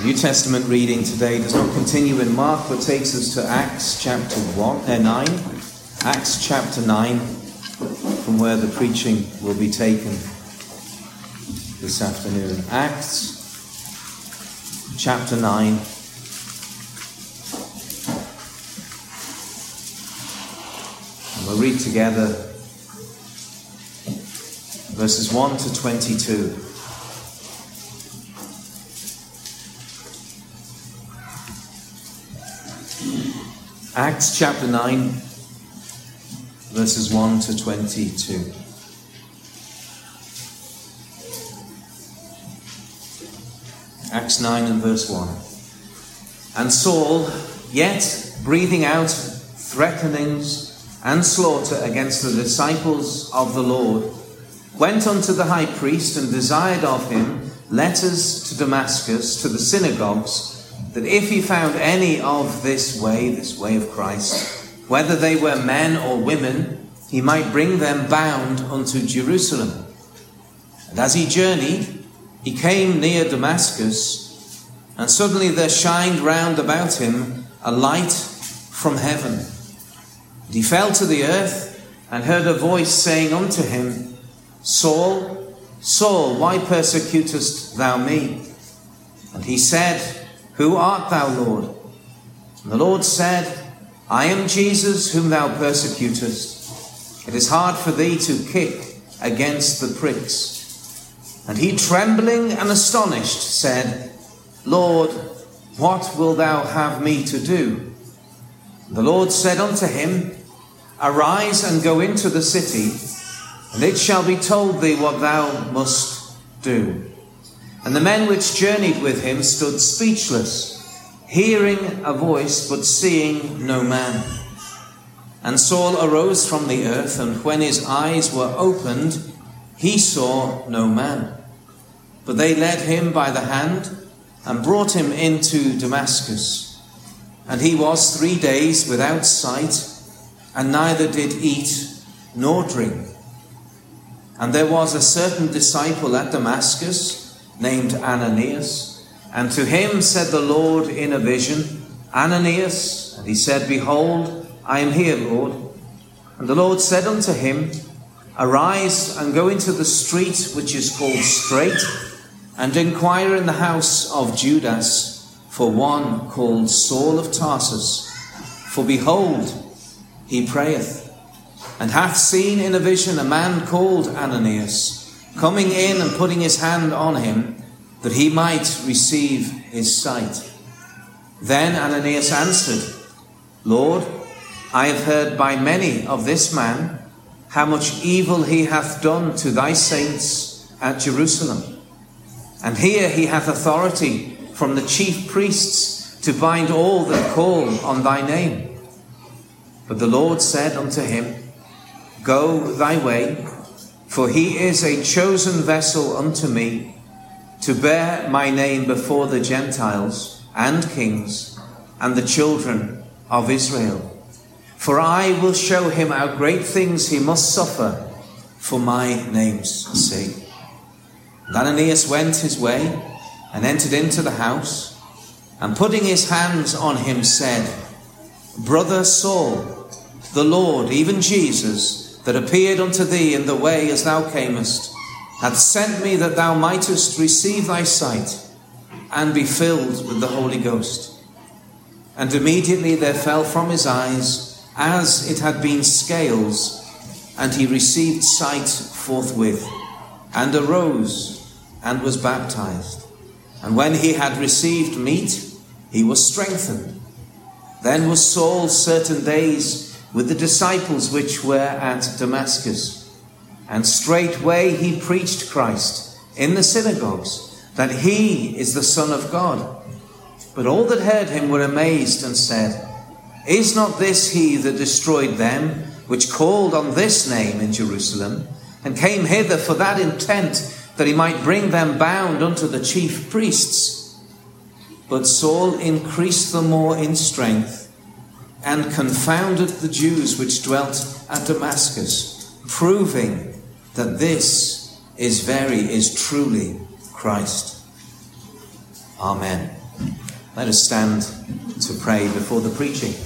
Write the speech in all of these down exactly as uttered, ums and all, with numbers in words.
New Testament reading today does not continue in Mark, but takes us to Acts chapter one, uh, nine. Acts chapter nine, from where the preaching will be taken this afternoon. Acts chapter nine. And we'll read together verses one to twenty-two. Acts chapter nine, verses one to twenty-two. Acts nine and verse one. And Saul, yet breathing out threatenings and slaughter against the disciples of the Lord, went unto the high priest and desired of him letters to Damascus, to the synagogues, that if he found any of this way, this way of Christ, whether they were men or women, he might bring them bound unto Jerusalem. And as he journeyed, he came near Damascus, and suddenly there shined round about him a light from heaven. And he fell to the earth, and heard a voice saying unto him, Saul, Saul, why persecutest thou me? And he said, Who art thou, Lord? And the Lord said, I am Jesus whom thou persecutest. It is hard for thee to kick against the pricks. And he, trembling and astonished, said, Lord, what wilt thou have me to do? And the Lord said unto him, Arise and go into the city, and it shall be told thee what thou must do. And the men which journeyed with him stood speechless, hearing a voice, but seeing no man. And Saul arose from the earth, and when his eyes were opened, he saw no man. But they led him by the hand, and brought him into Damascus. And he was three days without sight, and neither did eat nor drink. And there was a certain disciple at Damascus, named Ananias, and to him said the Lord in a vision, Ananias. And he said, Behold, I am here, Lord. And the Lord said unto him, Arise and go into the street which is called Straight, and inquire in the house of Judas for one called Saul of Tarsus. For behold, he prayeth, and hath seen in a vision a man called Ananias, coming in and putting his hand on him, that he might receive his sight. Then Ananias answered, Lord, I have heard by many of this man, how much evil he hath done to thy saints at Jerusalem. And here he hath authority from the chief priests to bind all that call on thy name. But the Lord said unto him, Go thy way, for he is a chosen vessel unto me, to bear my name before the Gentiles and kings and the children of Israel. For I will show him how great things he must suffer for my name's sake. And Ananias went his way and entered into the house, and putting his hands on him said, Brother Saul, the Lord, even Jesus, that appeared unto thee in the way as thou camest, hath sent me that thou mightest receive thy sight, and be filled with the Holy Ghost. And immediately there fell from his eyes as it had been scales, and he received sight forthwith, and arose, and was baptized. And when he had received meat, he was strengthened. Then was Saul certain days with the disciples which were at Damascus. And straightway he preached Christ in the synagogues, that he is the Son of God. But all that heard him were amazed, and said, Is not this he that destroyed them which called on this name in Jerusalem, and came hither for that intent, that he might bring them bound unto the chief priests? But Saul increased the more in strength, and confounded the Jews which dwelt at Damascus, proving that this is very, is truly Christ. Amen. Let us stand to pray before the preaching.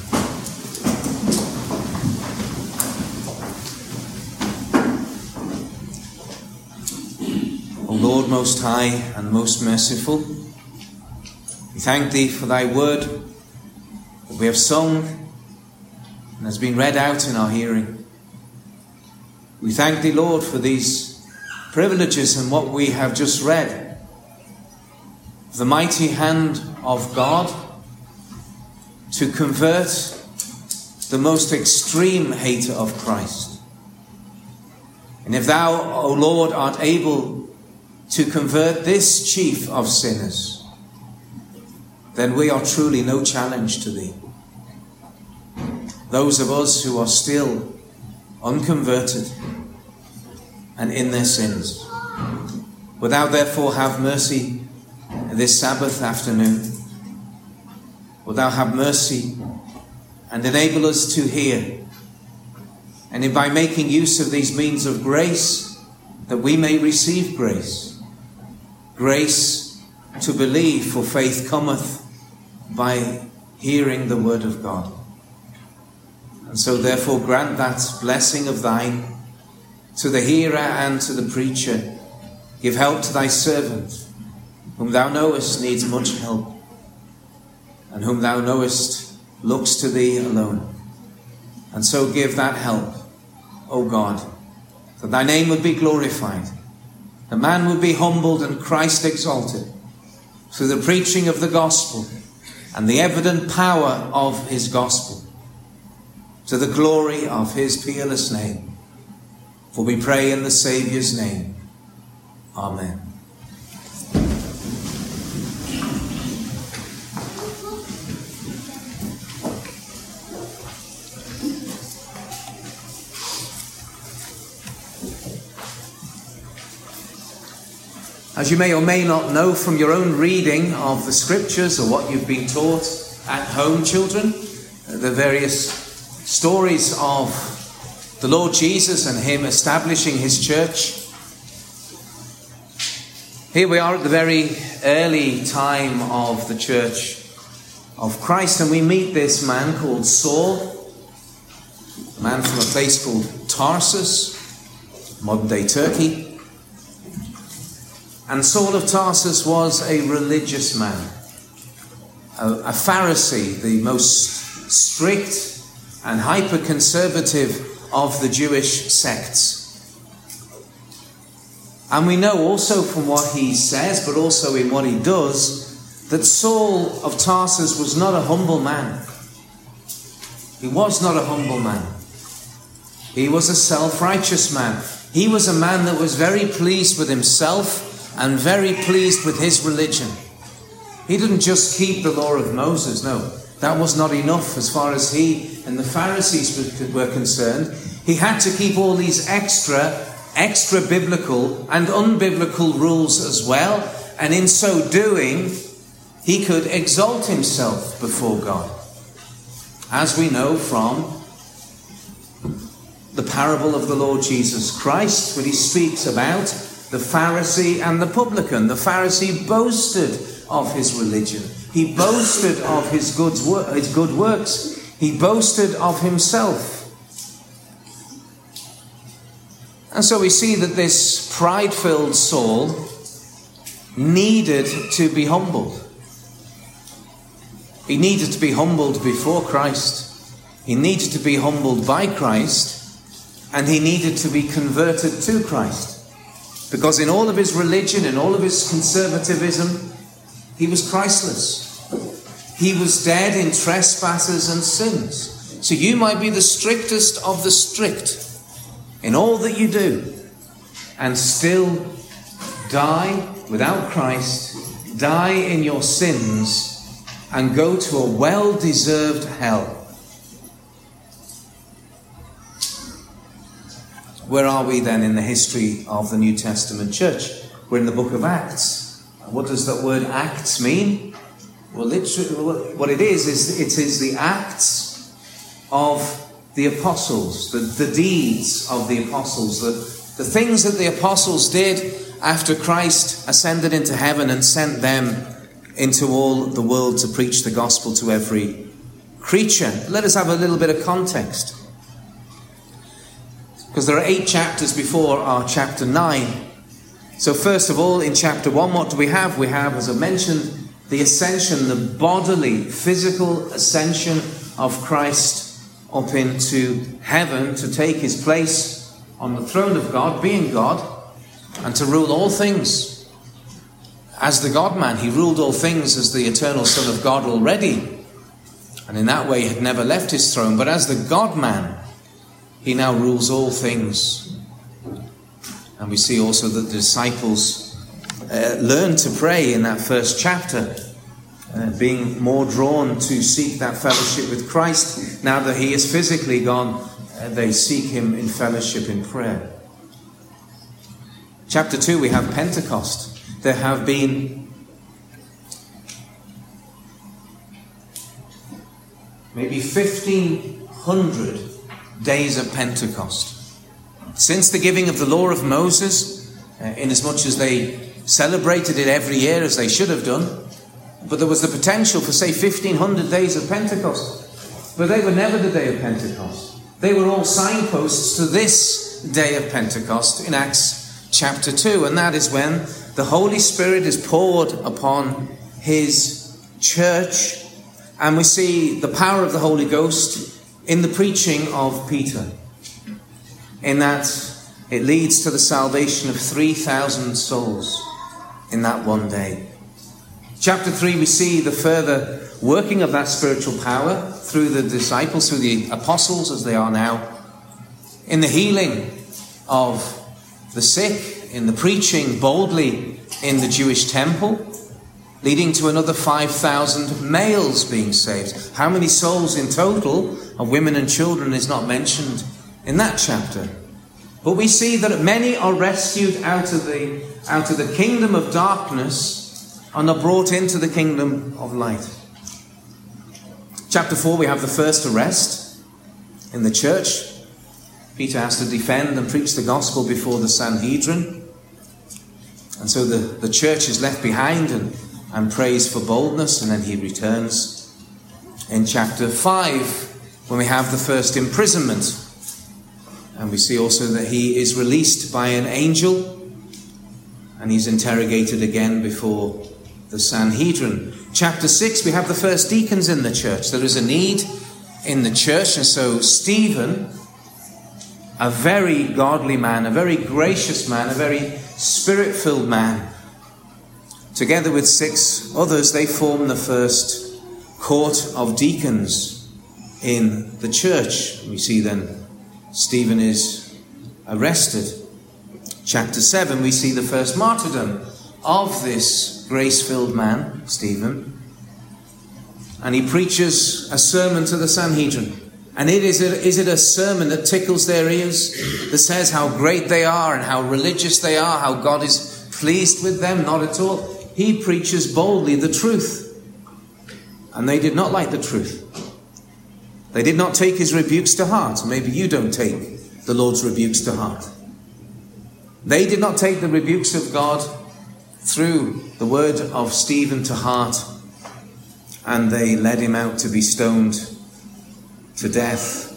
O Lord, most high and most merciful, we thank thee for thy word that we have sung and has been read out in our hearing. We thank thee, Lord, for these privileges and what we have just read. The mighty hand of God to convert the most extreme hater of Christ. And if thou, O Lord, art able to convert this chief of sinners, then we are truly no challenge to thee. Those of us who are still unconverted and in their sins, wilt thou therefore have mercy this Sabbath afternoon? Wilt thou have mercy and enable us to hear, and if by making use of these means of grace, that we may receive grace, grace to believe, for faith cometh by hearing the word of God. And so therefore grant that blessing of thine to the hearer and to the preacher. Give help to thy servant, whom thou knowest needs much help, and whom thou knowest looks to thee alone. And so give that help, O God, that thy name would be glorified, that man would be humbled and Christ exalted through the preaching of the gospel and the evident power of his gospel, to the glory of his peerless name. For we pray in the Saviour's name. Amen. As you may or may not know from your own reading of the scriptures or what you've been taught at home, children, the various stories of the Lord Jesus and him establishing his church. Here we are at the very early time of the church of Christ, and we meet this man called Saul, a man from a place called Tarsus, modern day Turkey. And Saul of Tarsus was a religious man, a, a Pharisee, the most strict and hyper-conservative of the Jewish sects. And we know also from what he says, but also in what he does, that Saul of Tarsus was not a humble man. He was not a humble man. He was a self-righteous man. He was a man that was very pleased with himself and very pleased with his religion. He didn't just keep the law of Moses, no. That was not enough as far as he and the Pharisees were concerned. He had to keep all these extra, extra biblical and unbiblical rules as well. And in so doing, he could exalt himself before God. As we know from the parable of the Lord Jesus Christ, when he speaks about the Pharisee and the publican. The Pharisee boasted of his religion. He boasted of his good, his good works. He boasted of himself. And so we see that this pride-filled Saul needed to be humbled. He needed to be humbled before Christ. He needed to be humbled by Christ. And he needed to be converted to Christ. Because in all of his religion, in all of his conservatism, he was Christless. He was dead in trespasses and sins. So you might be the strictest of the strict in all that you do and still die without Christ, die in your sins, and go to a well-deserved hell. Where are we then in the history of the New Testament church? We're in the book of Acts. What does that word Acts mean? Well, literally, what it is, is it is the acts of the apostles, the, the deeds of the apostles, the, the things that the apostles did after Christ ascended into heaven and sent them into all the world to preach the gospel to every creature. Let us have a little bit of context, because there are eight chapters before our chapter nine. So first of all, in chapter one, what do we have? We have, as I mentioned, the ascension, the bodily, physical ascension of Christ up into heaven to take his place on the throne of God, being God, and to rule all things. As the God-man, he ruled all things as the eternal Son of God already, and in that way had never left his throne. But as the God-man, he now rules all things. And we see also that the disciples uh, learned to pray in that first chapter, uh, being more drawn to seek that fellowship with Christ. Now that he is physically gone, uh, they seek him in fellowship in prayer. Chapter two, we have Pentecost. There have been maybe fifteen hundred days of Pentecost. Since the giving of the law of Moses, uh, inasmuch as they celebrated it every year as they should have done, but there was the potential for, say, fifteen hundred days of Pentecost. But they were never the day of Pentecost. They were all signposts to this day of Pentecost in Acts chapter two, and that is when the Holy Spirit is poured upon his church, and we see the power of the Holy Ghost in the preaching of Peter, in that it leads to the salvation of three thousand souls in that one day. Chapter three, we see the further working of that spiritual power through the disciples, through the apostles as they are now, in the healing of the sick, in the preaching boldly in the Jewish temple, leading to another five thousand males being saved. How many souls in total of women and children is not mentioned in that chapter. But we see that many are rescued out of the out of the kingdom of darkness and are brought into the kingdom of light. Chapter four, we have the first arrest in the church. Peter has to defend and preach the gospel before the Sanhedrin. And so the, the church is left behind and, and prays for boldness, and then he returns. In chapter five, when we have the first imprisonment, and we see also that he is released by an angel, and he's interrogated again before the Sanhedrin. Chapter six, we have the first deacons in the church. There is a need in the church, and so Stephen, a very godly man, a very gracious man, a very spirit-filled man, together with six others, they form the first court of deacons in the church. We see then Stephen is arrested. Chapter seven, we see the first martyrdom of this grace-filled man, Stephen. And he preaches a sermon to the Sanhedrin. And it is, a, is it a sermon that tickles their ears, that says how great they are and how religious they are, how God is pleased with them? Not at all. He preaches boldly the truth. And they did not like the truth. They did not take his rebukes to heart. Maybe you don't take the Lord's rebukes to heart. They did not take the rebukes of God through the word of Stephen to heart, and they led him out to be stoned to death.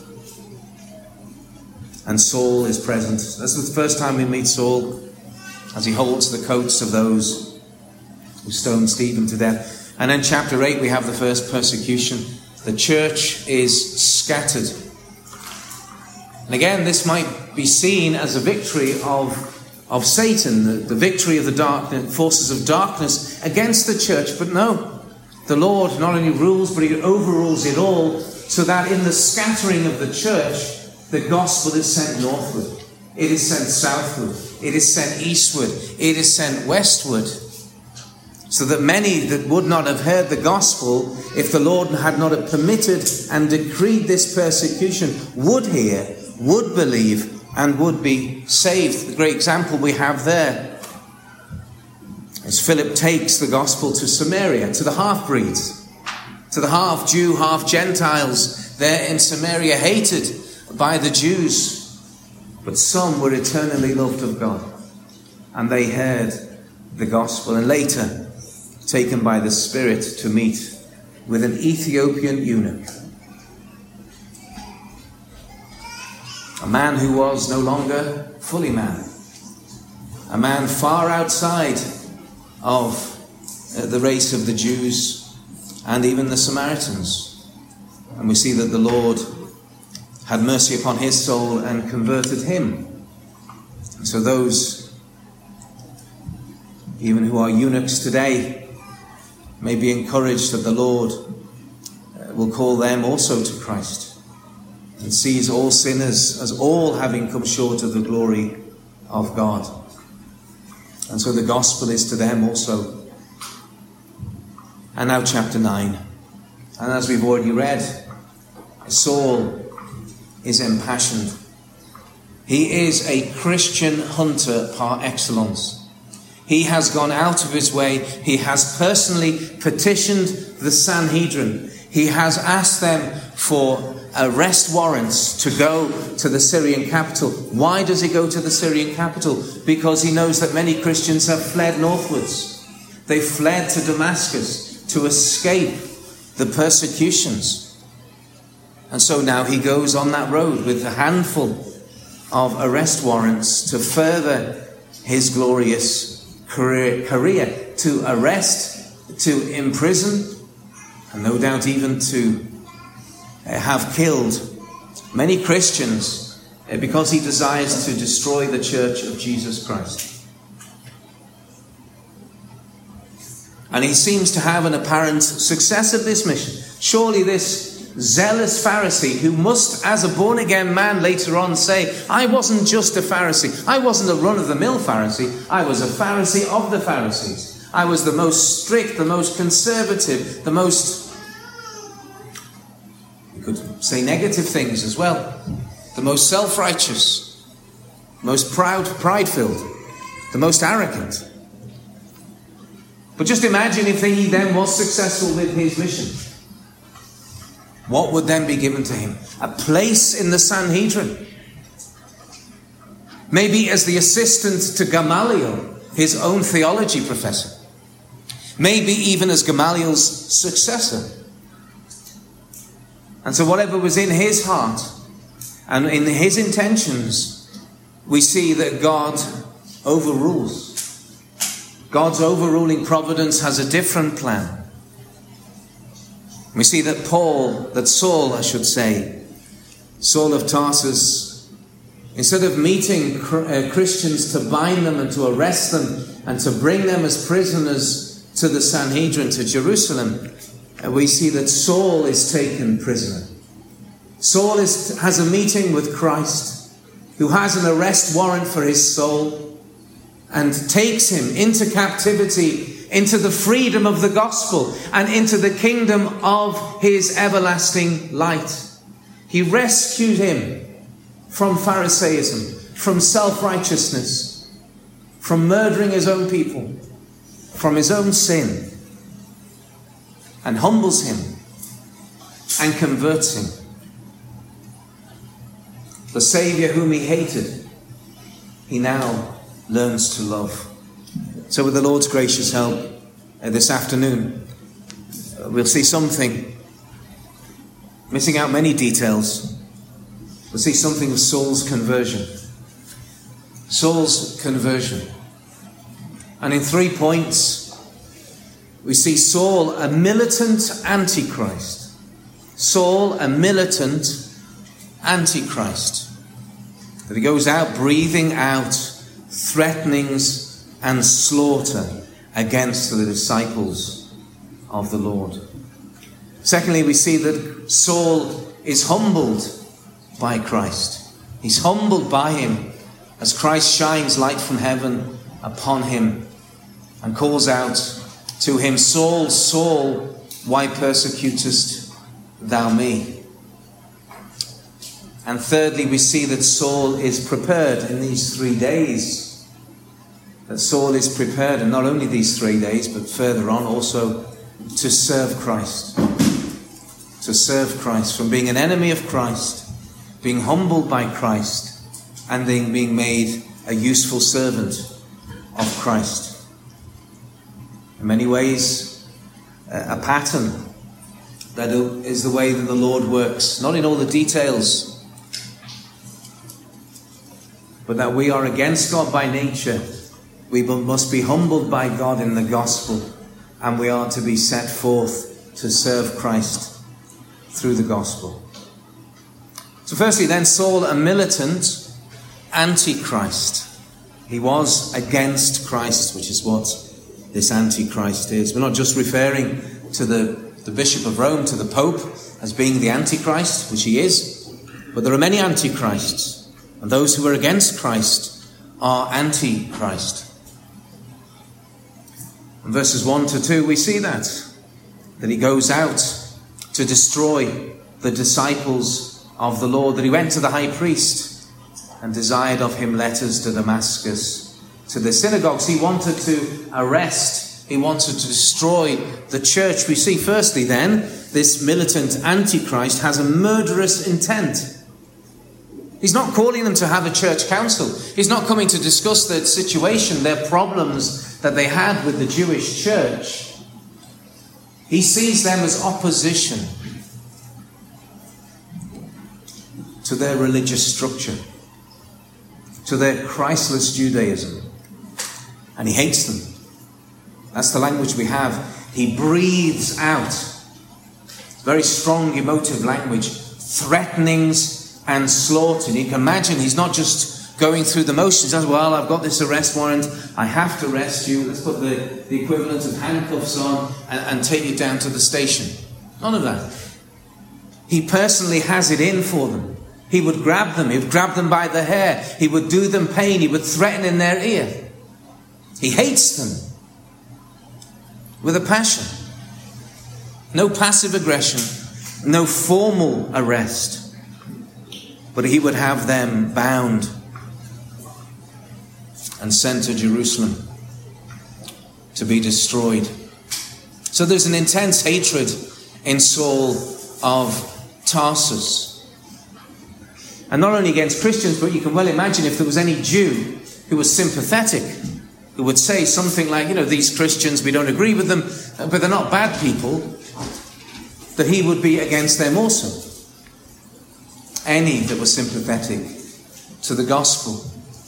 And Saul is present. That's the first time we meet Saul, as he holds the coats of those who stoned Stephen to death. And then chapter eight, we have the first persecution. The church is scattered. And again, this might be seen as a victory of of Satan, the, the victory of the dark, forces of darkness against the church. But no, the Lord not only rules, but he overrules it all, so that in the scattering of the church, the gospel is sent northward, it is sent southward, it is sent eastward, it is sent westward, so that many that would not have heard the gospel, if the Lord had not have permitted and decreed this persecution, would hear, would believe, and would be saved. The great example we have there is Philip takes the gospel to Samaria, to the half-breeds, to the half-Jew, half-Gentiles there in Samaria, hated by the Jews. But some were eternally loved of God, and they heard the gospel. And later, taken by the Spirit to meet with an Ethiopian eunuch, a man who was no longer fully man, a man far outside of uh, the race of the Jews and even the Samaritans. And we see that the Lord had mercy upon his soul and converted him. And so those, even who are eunuchs today, may be encouraged that the Lord uh, will call them also to Christ, and sees all sinners as all having come short of the glory of God. And so the gospel is to them also. And now chapter nine. And as we've already read, Saul is impassioned. He is a Christian hunter par excellence. He has gone out of his way. He has personally petitioned the Sanhedrin. He has asked them for arrest warrants to go to the Syrian capital. Why does he go to the Syrian capital? Because he knows that many Christians have fled northwards. They fled to Damascus to escape the persecutions. And so now he goes on that road with a handful of arrest warrants to further his glorious career, career to arrest, to imprison, and no doubt even to have killed many Christians because he desires to destroy the church of Jesus Christ. And he seems to have an apparent success at this mission. Surely this zealous Pharisee, who must, as a born-again man later on, say, I wasn't just a Pharisee. I wasn't a run-of-the-mill Pharisee. I was a Pharisee of the Pharisees. I was the most strict, the most conservative, the most, you could say negative things as well, the most self-righteous, most proud, pride-filled, the most arrogant. But just imagine if he then was successful with his mission. What would then be given to him? A place in the Sanhedrin. Maybe as the assistant to Gamaliel, his own theology professor. Maybe even as Gamaliel's successor. And so whatever was in his heart and in his intentions, we see that God overrules. God's overruling providence has a different plan. We see that Paul, that Saul, I should say, Saul of Tarsus, instead of meeting Christians to bind them and to arrest them and to bring them as prisoners to the Sanhedrin, to Jerusalem, we see that Saul is taken prisoner. Saul is, has a meeting with Christ, who has an arrest warrant for his soul, and takes him into captivity, into the freedom of the gospel, and into the kingdom of his everlasting light. He rescued him from Pharisaism, from self-righteousness, from murdering his own people, from his own sin, and humbles him and converts him. The Saviour whom he hated, he now learns to love. So with the Lord's gracious help, uh, this afternoon, uh, we'll see something, missing out many details. We'll see something of Saul's conversion. Saul's conversion. And in three points, we see Saul, a militant antichrist. Saul, a militant antichrist. That he goes out breathing out threatenings and slaughter against the disciples of the Lord. Secondly, we see that Saul is humbled by Christ. He's humbled by him as Christ shines light from heaven upon him and calls out to him, Saul, Saul, why persecutest thou me? And thirdly, we see that Saul is prepared in these three days. That Saul is prepared, and not only these three days, but further on also to serve Christ. To serve Christ, from being an enemy of Christ, being humbled by Christ, and then being made a useful servant of Christ. In many ways, a pattern that is the way that the Lord works, not in all the details, but that we are against God by nature. We must be humbled by God in the gospel, and we are to be set forth to serve Christ through the gospel. So firstly then, Saul, a militant antichrist. He was against Christ, which is what this antichrist is. We're not just referring to the, the Bishop of Rome, to the Pope, as being the antichrist, which he is, but there are many antichrists, and those who are against Christ are antichrist. In verses one to two we see that, that he goes out to destroy the disciples of the Lord, that he went to the high priest and desired of him letters to Damascus, to the synagogues. He wanted to arrest, he wanted to destroy the church. We see firstly then, this militant antichrist has a murderous intent. He's not calling them to have a church council. He's not coming to discuss their situation, their problems that they had with the Jewish church. He sees them as opposition to their religious structure, to their Christless Judaism. And he hates them. That's the language we have. He breathes out very strong emotive language, threatenings and slaughter. You can imagine he's not just going through the motions. As well, I've got this arrest warrant, I have to arrest you, let's put the, the equivalent of handcuffs on and, and take you down to the station. None of that. He personally has it in for them. He would grab them, he would grab them by the hair, he would do them pain, he would threaten in their ear. He hates them with a passion. No passive aggression, no formal arrest, but he would have them bound and sent to Jerusalem to be destroyed. So there's an intense hatred in Saul of Tarsus. And not only against Christians, but you can well imagine if there was any Jew who was sympathetic, who would say something like, you know, these Christians, we don't agree with them, but they're not bad people, that he would be against them also. Any that was sympathetic to the gospel.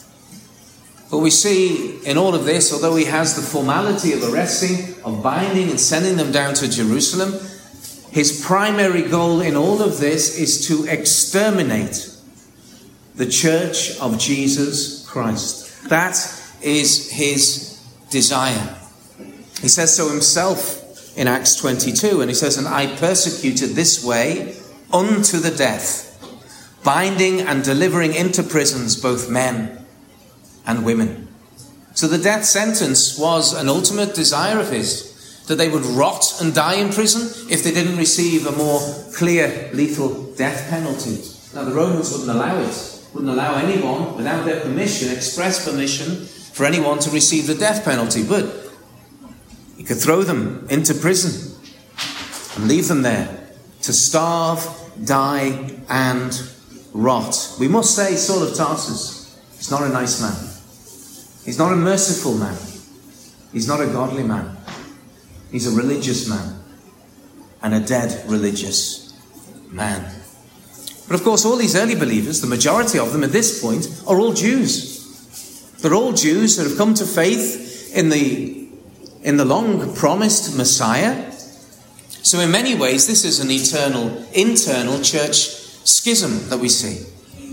But we see in all of this, although he has the formality of arresting, of binding and sending them down to Jerusalem, his primary goal in all of this is to exterminate the church of Jesus Christ. That is his desire. He says so himself in Acts twenty-two, and he says, "And I persecuted this way unto the death, binding and delivering into prisons both men and women." So the death sentence was an ultimate desire of his, that they would rot and die in prison if they didn't receive a more clear, lethal death penalty. Now the Romans wouldn't allow it. Wouldn't allow anyone, without their permission, express permission, for anyone to receive the death penalty. But he could throw them into prison and leave them there to starve, die, and rot. We must say Saul of Tarsus is not a nice man. He's not a merciful man. He's not a godly man. He's a religious man, and a dead religious man. But of course, all these early believers, the majority of them at this point, are all Jews. They're all Jews that have come to faith in the, in the long-promised Messiah. So in many ways, this is an eternal, internal church schism that we see.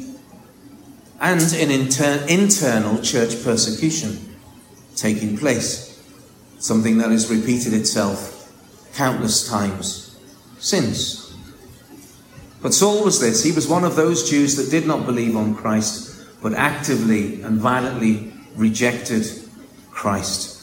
And an inter- internal church persecution taking place. Something that has repeated itself countless times since. But Saul was this. He was one of those Jews that did not believe on Christ, but actively and violently rejected Christ.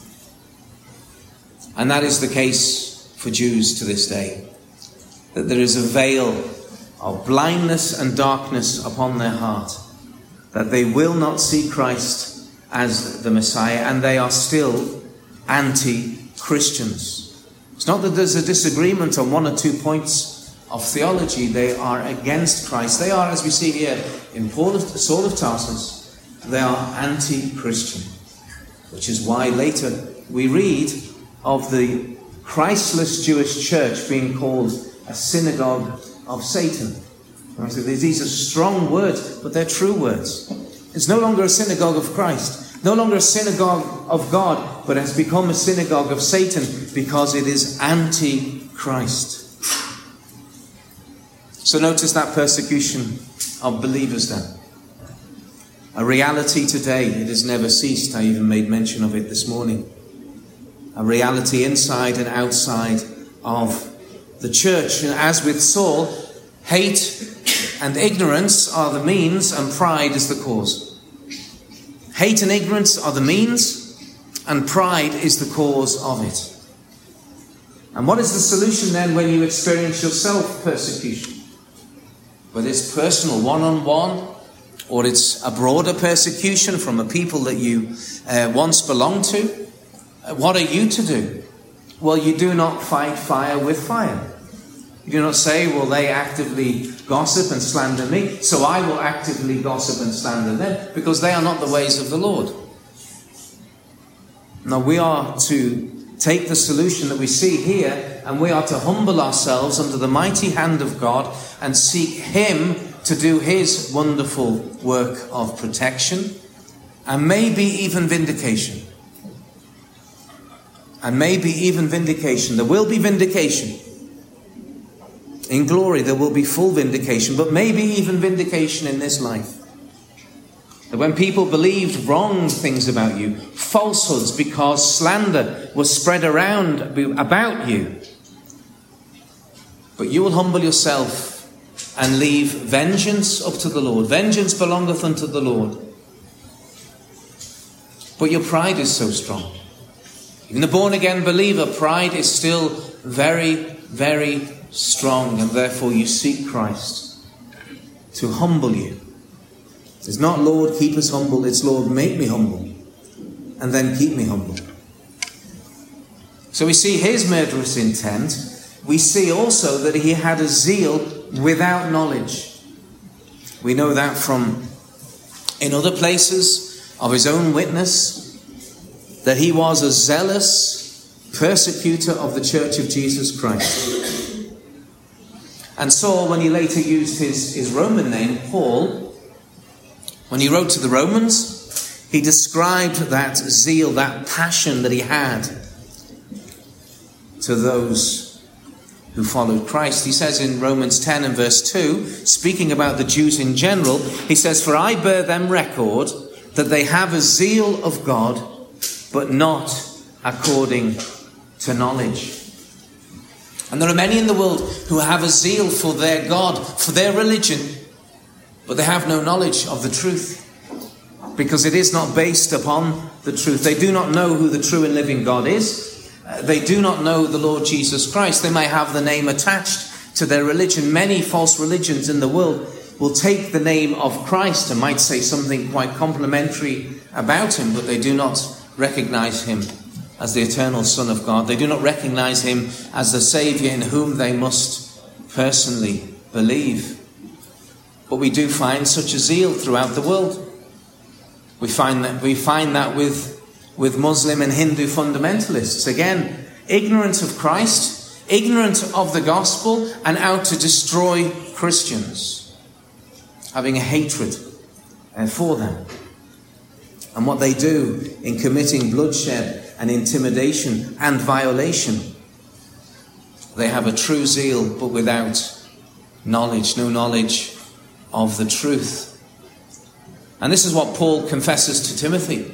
And that is the case for Jews to this day. That there is a veil of blindness and darkness upon their heart, that they will not see Christ as the Messiah, and they are still anti-Christians. It's not that there's a disagreement on one or two points of theology. They are against Christ. They are, as we see here in Paul of, Saul of Tarsus, they are anti-Christian, which is why later we read of the Christless Jewish church being called a synagogue of Satan. These are strong words, but they're true words. It's no longer a synagogue of Christ, no longer a synagogue of God, but has become a synagogue of Satan because it is anti-Christ. So notice that persecution of believers then. A reality today. It has never ceased. I even made mention of it this morning. A reality inside and outside of the church. And as with Saul, hate and ignorance are the means and pride is the cause. Hate and ignorance are the means and pride is the cause of it. And what is the solution then when you experience yourself persecution? Whether it's personal, one-on-one, or it's a broader persecution from a people that you uh, once belonged to, what are you to do? Well, you do not fight fire with fire. You do not say, well, they actively gossip and slander me, so I will actively gossip and slander them, because they are not the ways of the Lord. No, we are to take the solution that we see here, and we are to humble ourselves under the mighty hand of God and seek Him to do His wonderful work of protection and maybe even vindication. And maybe even vindication. There will be vindication. In glory there will be full vindication, but maybe even vindication in this life. That when people believed wrong things about you, falsehoods, because slander was spread around about you, but you will humble yourself and leave vengeance up to the Lord. Vengeance belongeth unto the Lord. But your pride is so strong. Even the born-again believer, pride is still very, very strong, and therefore you seek Christ to humble you. It's not, Lord, keep us humble. It's, Lord, make me humble, and then keep me humble. So we see his murderous intent. We see also that he had a zeal without knowledge. We know that from in other places of his own witness, that he was a zealous persecutor of the Church of Jesus Christ. And Saul, when he later used his, his Roman name, Paul, when he wrote to the Romans, he described that zeal, that passion that he had to those who followed Christ. He says in Romans ten and verse two, speaking about the Jews in general, he says, "For I bear them record that they have a zeal of God, but not according to knowledge." And there are many in the world who have a zeal for their God, for their religion, but they have no knowledge of the truth, because it is not based upon the truth. They do not know who the true and living God is. They do not know the Lord Jesus Christ. They may have the name attached to their religion. Many false religions in the world will take the name of Christ and might say something quite complimentary about him, but they do not recognize him as the eternal Son of God. They do not recognize him as the Saviour in whom they must personally believe. But we do find such a zeal throughout the world. We find that we find that with with Muslim and Hindu fundamentalists. Again, ignorant of Christ, ignorant of the gospel, and out to destroy Christians, having a hatred for them. And what they do in committing bloodshed and intimidation and violation, they have a true zeal, but without knowledge, no knowledge of the truth. And this is what Paul confesses to Timothy.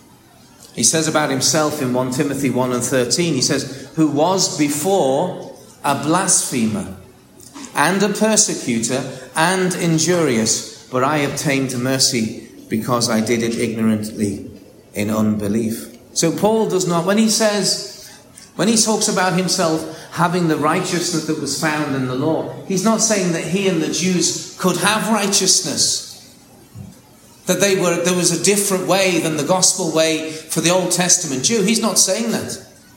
He says about himself in First Timothy one and thirteen, he says, "Who was before a blasphemer and a persecutor and injurious, but I obtained mercy because I did it ignorantly in unbelief." So Paul does not, when he says, when he talks about himself having the righteousness that was found in the law, he's not saying that he and the Jews could have righteousness. That they were, there was a different way than the gospel way for the Old Testament Jew. He's not saying that.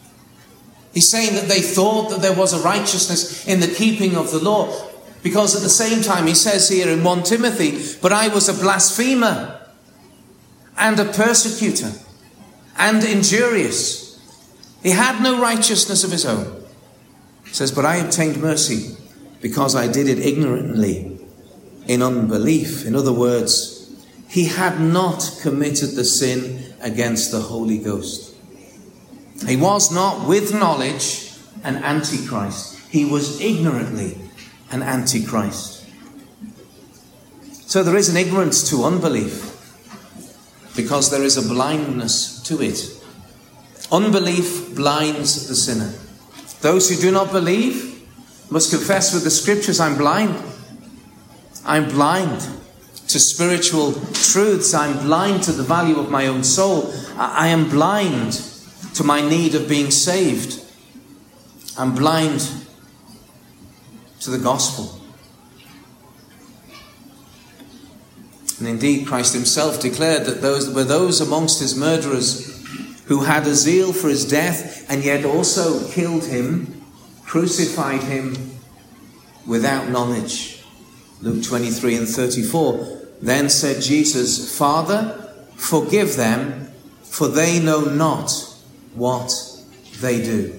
He's saying that they thought that there was a righteousness in the keeping of the law. Because at the same time, he says here in First Timothy, "But I was a blasphemer and a persecutor and injurious." He had no righteousness of his own. He says, but I obtained mercy because I did it ignorantly, in unbelief. In other words, he had not committed the sin against the Holy Ghost. He was not with knowledge an antichrist. He was ignorantly an antichrist. So there is an ignorance to unbelief because there is a blindness to it. Unbelief blinds the sinner. Those who do not believe must confess with the scriptures, I'm blind. I'm blind to spiritual truths. I'm blind to the value of my own soul. I am blind to my need of being saved. I'm blind to the gospel. And indeed, Christ himself declared that those were those amongst his murderers who had a zeal for his death and yet also killed him, crucified him without knowledge. Luke twenty-three and thirty-four. Then said Jesus, Father, forgive them, for they know not what they do.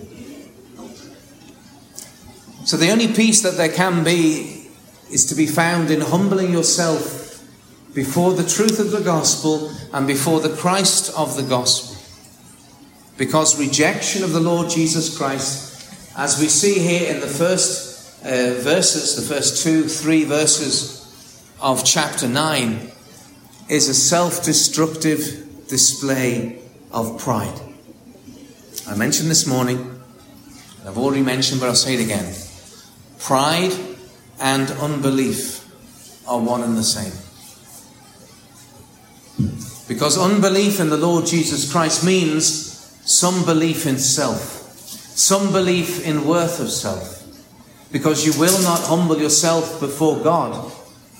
So the only peace that there can be is to be found in humbling yourself before the truth of the gospel and before the Christ of the gospel. Because rejection of the Lord Jesus Christ, as we see here in the first uh, verses, the first two, three verses of chapter nine, is a self-destructive display of pride. I mentioned this morning, I've already mentioned, but I'll say it again. Pride and unbelief are one and the same. Because unbelief in the Lord Jesus Christ means some belief in self, some belief in worth of self. Because you will not humble yourself before God,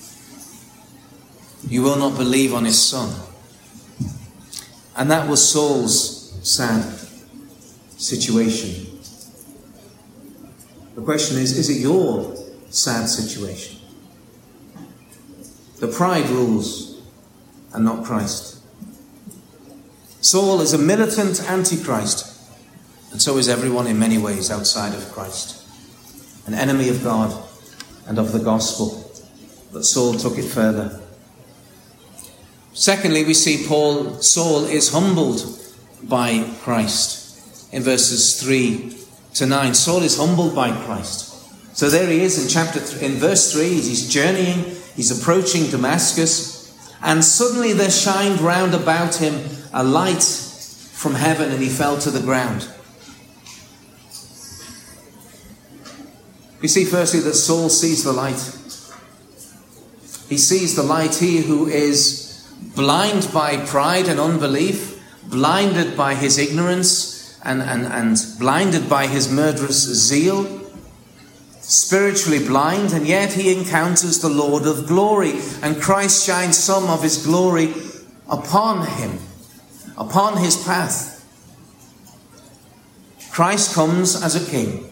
you will not believe on his Son. And that was Saul's sad situation. The question is, is it your sad situation? The pride rules and not Christ. Saul is a militant antichrist, and so is everyone in many ways outside of Christ. An enemy of God and of the gospel. But Saul took it further. Secondly, we see Paul, Saul is humbled by Christ in verses three to nine. Saul is humbled by Christ. So there he is in chapter th- in verse three. He's journeying, he's approaching Damascus, and suddenly there shined round about him a light from heaven, and he fell to the ground. We see firstly that Saul sees the light. He sees the light, he who is blind by pride and unbelief, blinded by his ignorance and, and, and blinded by his murderous zeal, spiritually blind, and yet he encounters the Lord of glory, and Christ shines some of his glory upon him, upon his path. Christ comes as a king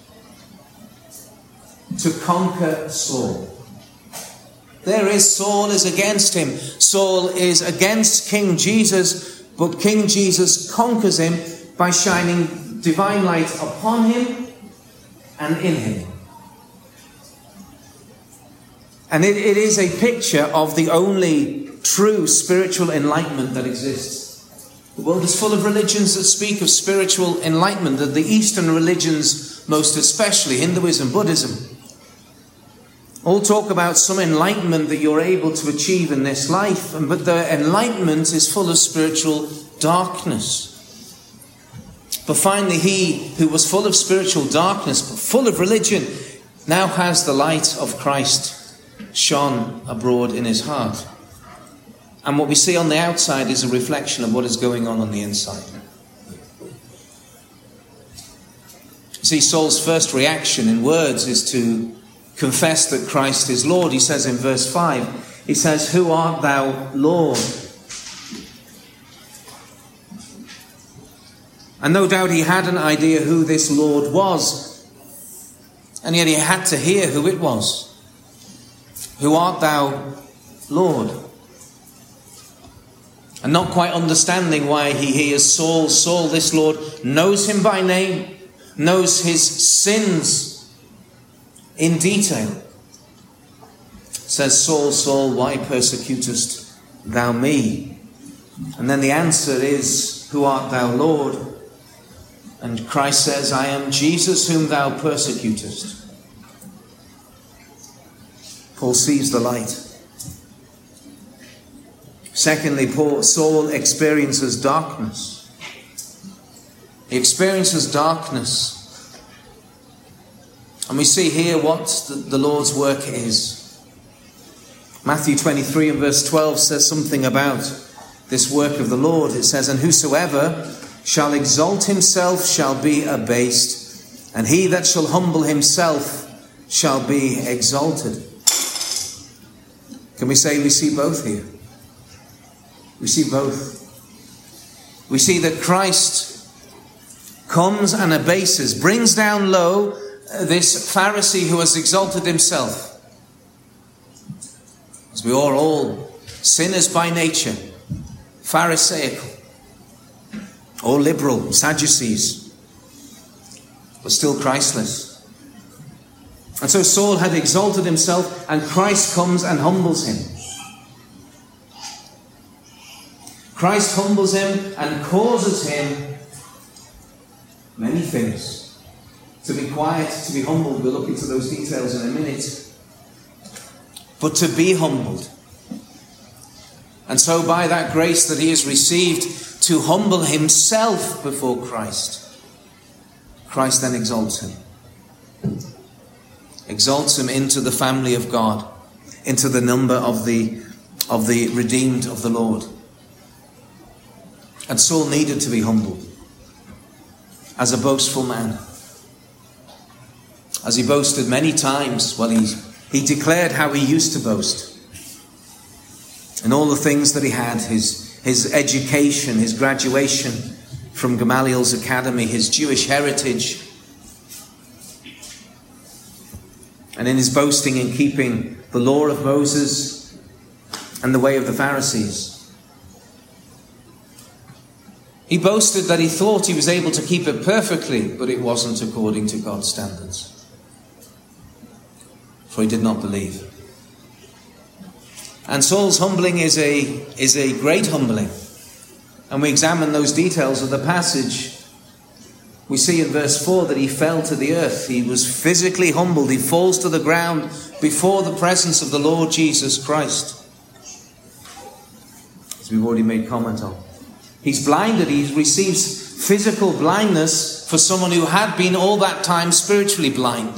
to conquer Saul. There is Saul is against him. Saul is against King Jesus, but King Jesus conquers him by shining divine light upon him and in him. And it, it is a picture of the only true spiritual enlightenment that exists. The world is full of religions that speak of spiritual enlightenment, and the Eastern religions most especially, Hinduism, Buddhism, all talk about some enlightenment that you're able to achieve in this life, but the enlightenment is full of spiritual darkness. But finally, he who was full of spiritual darkness, but full of religion, now has the light of Christ shone abroad in his heart. And what we see on the outside is a reflection of what is going on on the inside. You see, Saul's first reaction in words is to confess that Christ is Lord. He says in verse five, he says, "Who art thou, Lord?" And no doubt he had an idea who this Lord was. And yet he had to hear who it was. "Who art thou, Lord?" and not quite understanding why he hears Saul, Saul. This Lord knows him by name, knows his sins in detail. Says, Saul, Saul, why persecutest thou me? And then the answer is, who art thou, Lord? And Christ says, I am Jesus whom thou persecutest. Paul sees the light. Secondly, Paul, Saul experiences darkness. He experiences darkness. And we see here what the, the Lord's work is. Matthew twenty-three and verse twelve says something about this work of the Lord. It says, and whosoever shall exalt himself shall be abased, and he that shall humble himself shall be exalted. Can we say we see both here? We see both. We see that Christ comes and abases, brings down low this Pharisee who has exalted himself. As we are all sinners by nature, Pharisaical, or liberal, Sadducees, but still Christless. And so Saul had exalted himself, and Christ comes and humbles him. Christ humbles him and causes him many things. To be quiet, to be humbled. We'll look into those details in a minute. But to be humbled. And so by that grace that he has received, to humble himself before Christ, Christ then exalts him. Exalts him into the family of God, into the number of the, of the redeemed of the Lord. And Saul needed to be humbled as a boastful man. As he boasted many times, well, he, he declared how he used to boast. And all the things that he had, his, his education, his graduation from Gamaliel's academy, his Jewish heritage. And in his boasting in keeping the law of Moses and the way of the Pharisees. He boasted that he thought he was able to keep it perfectly, but it wasn't according to God's standards. For he did not believe. And Saul's humbling is a, is a great humbling. And we examine those details of the passage. We see in verse four that he fell to the earth. He was physically humbled. He falls to the ground before the presence of the Lord Jesus Christ. As we've already made comment on. He's blinded. He receives physical blindness for someone who had been all that time spiritually blind.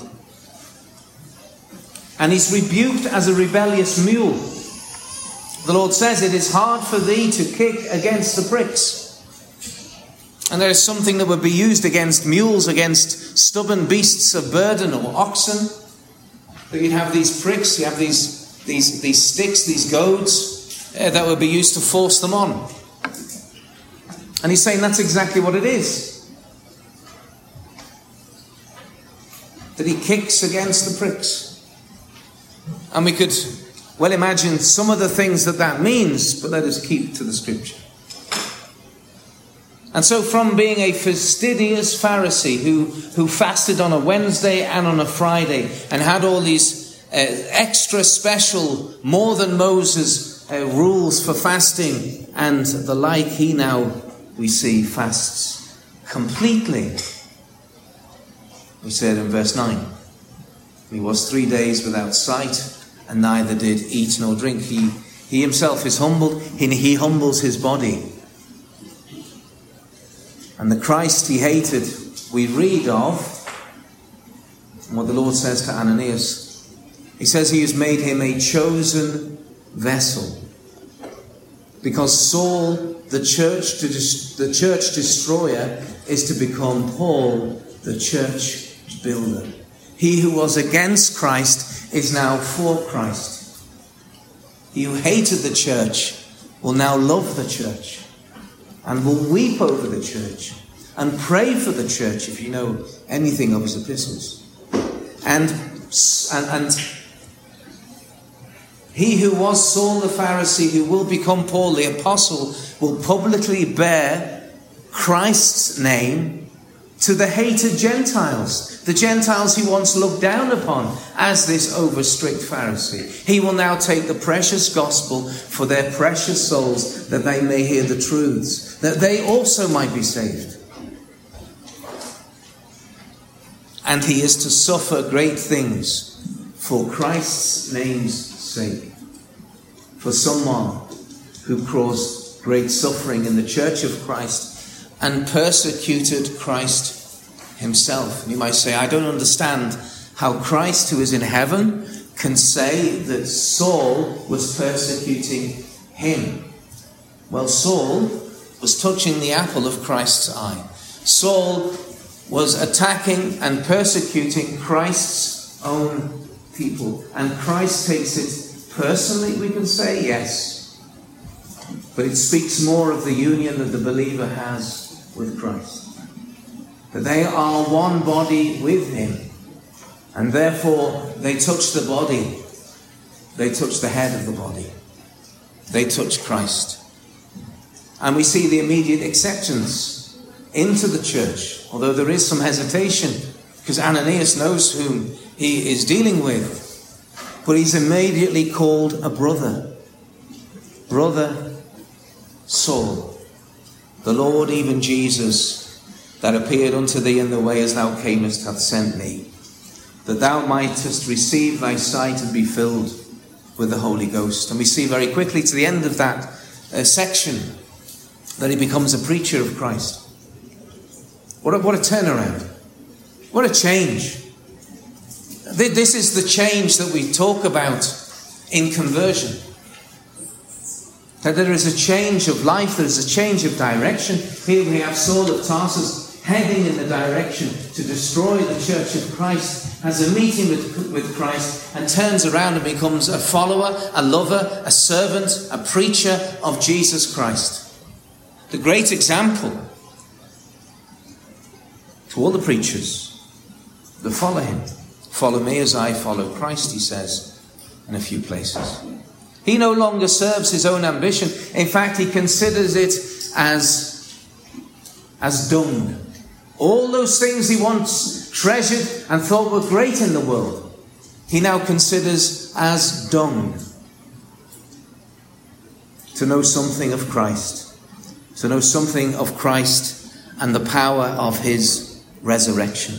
And he's rebuked as a rebellious mule. The Lord says, it is hard for thee to kick against the pricks. And there is something that would be used against mules, against stubborn beasts of burden or oxen. That you'd have these pricks, you have these, these, these sticks, these goads, uh, that would be used to force them on. And he's saying that's exactly what it is. That he kicks against the pricks. And we could well imagine some of the things that that means, but let us keep to the scripture. And so from being a fastidious Pharisee who, who fasted on a Wednesday and on a Friday and had all these uh, extra special, more than Moses uh, rules for fasting and the like, he now, we see, fasts completely. We said in verse nine, he was three days without sight and neither did eat nor drink. He, he himself is humbled, he, he humbles his body. And the Christ he hated, we read of what the Lord says to Ananias. He says he has made him a chosen vessel. Because Saul, the church, to dis- the church destroyer, is to become Paul, the church builder. He who was against Christ is now for Christ. He who hated the church will now love the church. And will weep over the church and pray for the church, if you know anything of his epistles. And, and, and He who was Saul the Pharisee, who will become Paul the Apostle, will publicly bear Christ's name to the hated Gentiles, the Gentiles he once looked down upon as this over-strict Pharisee. He will now take the precious gospel for their precious souls, that they may hear the truths, that they also might be saved. And he is to suffer great things for Christ's name's sake. For someone who caused great suffering in the church of Christ and persecuted Christ himself. And you might say, I don't understand how Christ, who is in heaven, can say that Saul was persecuting him. Well, Saul was touching the apple of Christ's eye. Saul was attacking and persecuting Christ's own people. And Christ takes it personally, we can say, yes. But it speaks more of the union that the believer has with Christ. That they are one body with him. And therefore, they touch the body. They touch the head of the body. They touch Christ. And we see the immediate acceptance into the church, although there is some hesitation, because Ananias knows whom he is dealing with. But he's immediately called a brother. Brother Saul, the Lord, even Jesus, that appeared unto thee in the way as thou camest, hath sent me, that thou mightest receive thy sight and be filled with the Holy Ghost. And we see very quickly to the end of that uh, section that he becomes a preacher of Christ. What a, what a turnaround. What a change. This is the change that we talk about in conversion. That there is a change of life, there is a change of direction. Here we have Saul of Tarsus heading in the direction to destroy the church of Christ, has a meeting with, with Christ, and turns around and becomes a follower, a lover, a servant, a preacher of Jesus Christ. The great example to all the preachers that follow him. Follow me as I follow Christ, he says in a few places. He no longer serves his own ambition. In fact, he considers it as, as dung. All those things he once treasured and thought were great in the world, he now considers as dung. To know something of Christ. To know something of Christ and the power of his resurrection.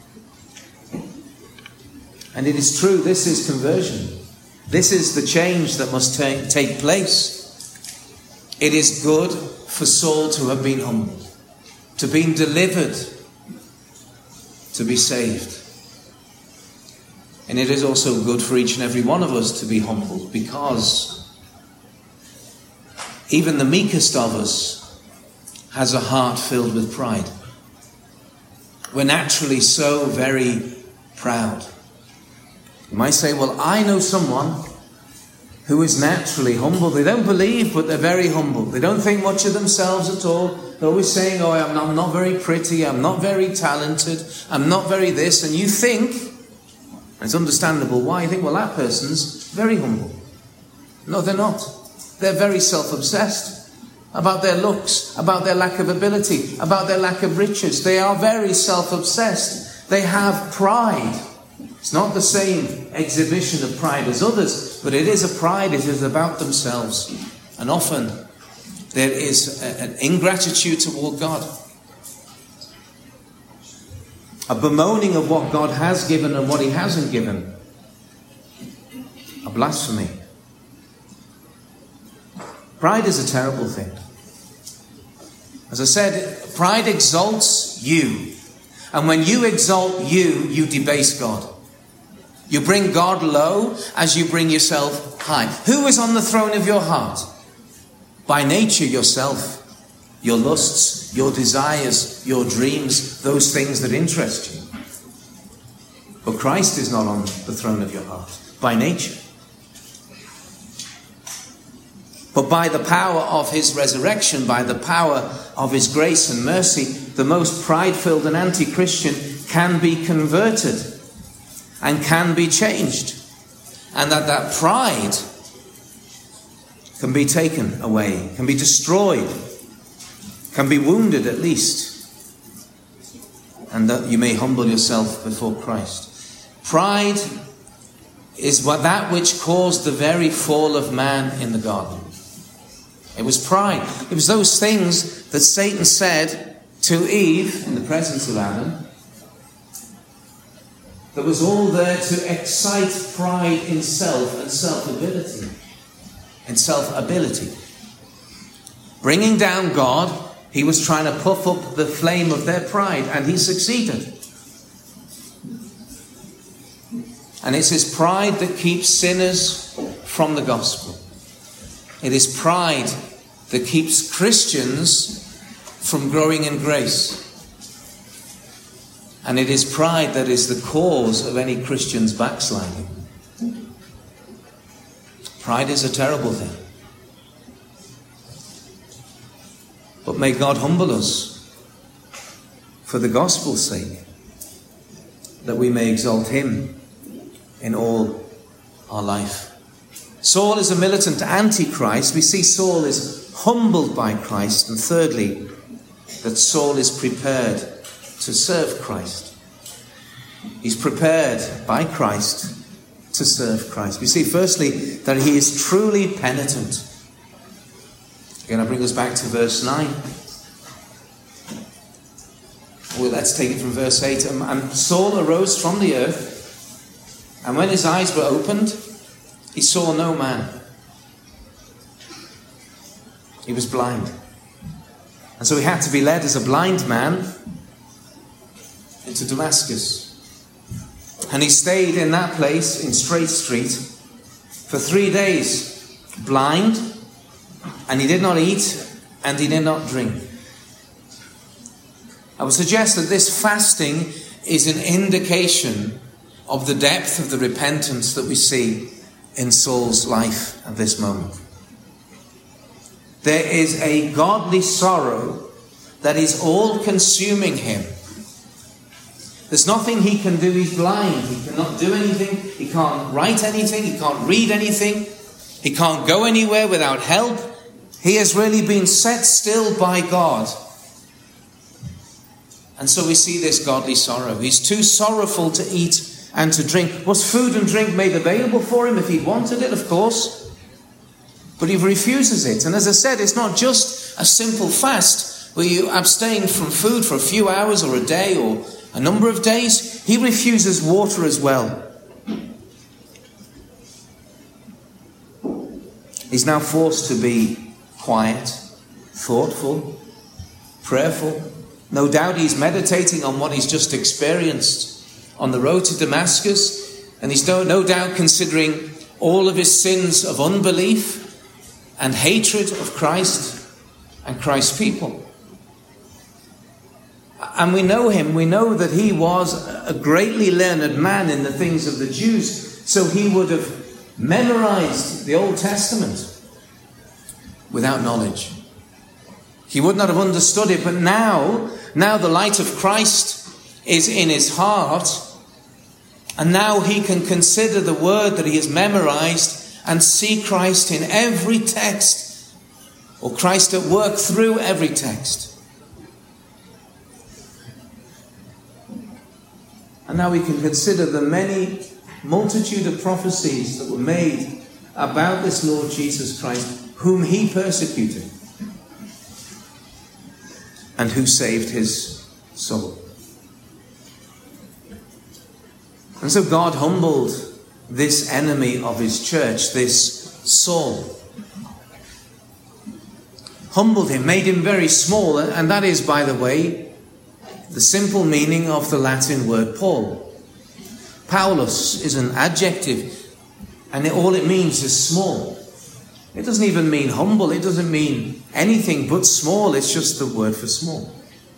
And it is true, this is conversion. This is the change that must ta- take place. It is good for Saul to have been humbled, to be delivered, to be saved. And it is also good for each and every one of us to be humbled, because even the meekest of us has a heart filled with pride. We're naturally so very proud. You might say, well, I know someone who is naturally humble. They don't believe, but they're very humble. They don't think much of themselves at all. They're always saying, oh, I'm not, I'm not very pretty, I'm not very talented, I'm not very this. And you think, it's understandable why, you think, well, that person's very humble. No, they're not. They're very self-obsessed about their looks, about their lack of ability, about their lack of riches. They are very self-obsessed. They have pride. It's not the same exhibition of pride as others, but it is a pride. It is about themselves. And often there is an ingratitude toward God. A bemoaning of what God has given and what he hasn't given. A blasphemy. Pride is a terrible thing. As I said, pride exalts you. And when you exalt you, you debase God. You bring God low as you bring yourself high. Who is on the throne of your heart? By nature, yourself. Your lusts, your desires, your dreams, those things that interest you. But Christ is not on the throne of your heart. By nature. But by the power of his resurrection, by the power of his grace and mercy, the most pride-filled and anti-Christian can be converted and can be changed. And that that pride can be taken away, can be destroyed, can be wounded at least, and that you may humble yourself before Christ. Pride is what that which caused the very fall of man in the garden. It was pride. It was those things that Satan said to Eve in the presence of Adam that was all there to excite pride in self and self-ability. In self-ability. Bringing down God, he was trying to puff up the flame of their pride, and he succeeded. And it's his pride that keeps sinners from the gospel. It is pride that keeps Christians from growing in grace. And it is pride that is the cause of any Christian's backsliding. Pride is a terrible thing. But may God humble us for the gospel's sake, that we may exalt him in all our life. Saul is a militant antichrist. We see Saul is humbled by Christ. And thirdly, that Saul is prepared to serve Christ. He's prepared by Christ to serve Christ. We see firstly that he is truly penitent. Again, I bring us back to verse nine. Well, let's take it from verse eight. And Saul arose from the earth, and when his eyes were opened, he saw no man. He was blind. And so he had to be led as a blind man into Damascus. And he stayed in that place in Straight Street for three days, blind, and he did not eat and he did not drink. I would suggest that this fasting is an indication of the depth of the repentance that we see in Saul's life at this moment. There is a godly sorrow that is all-consuming him. There's nothing he can do. He's blind. He cannot do anything. He can't write anything. He can't read anything. He can't go anywhere without help. He has really been set still by God. And so we see this godly sorrow. He's too sorrowful to eat and to drink. Was food and drink made available for him if he wanted it? Of course. But he refuses it. And as I said, it's not just a simple fast where you abstain from food for a few hours or a day or a number of days. He refuses water as well. He's now forced to be quiet, thoughtful, prayerful. No doubt he's meditating on what he's just experienced on the road to Damascus. And he's no, no doubt considering all of his sins of unbelief and hatred of Christ and Christ's people. And we know him. We know that he was a greatly learned man in the things of the Jews. So he would have memorized the Old Testament without knowledge. He would not have understood it. But now, now the light of Christ is in his heart. And now he can consider the word that he has memorized and see Christ in every text, or Christ at work through every text. And now we can consider the many multitude of prophecies that were made about this Lord Jesus Christ, whom he persecuted and who saved his soul. And so God humbled this enemy of his church, this Saul. Humbled him, made him very small, and that is, by the way, the simple meaning of the Latin word Paul. Paulus is an adjective, and it, all it means is small. It doesn't even mean humble, it doesn't mean anything but small, it's just the word for small.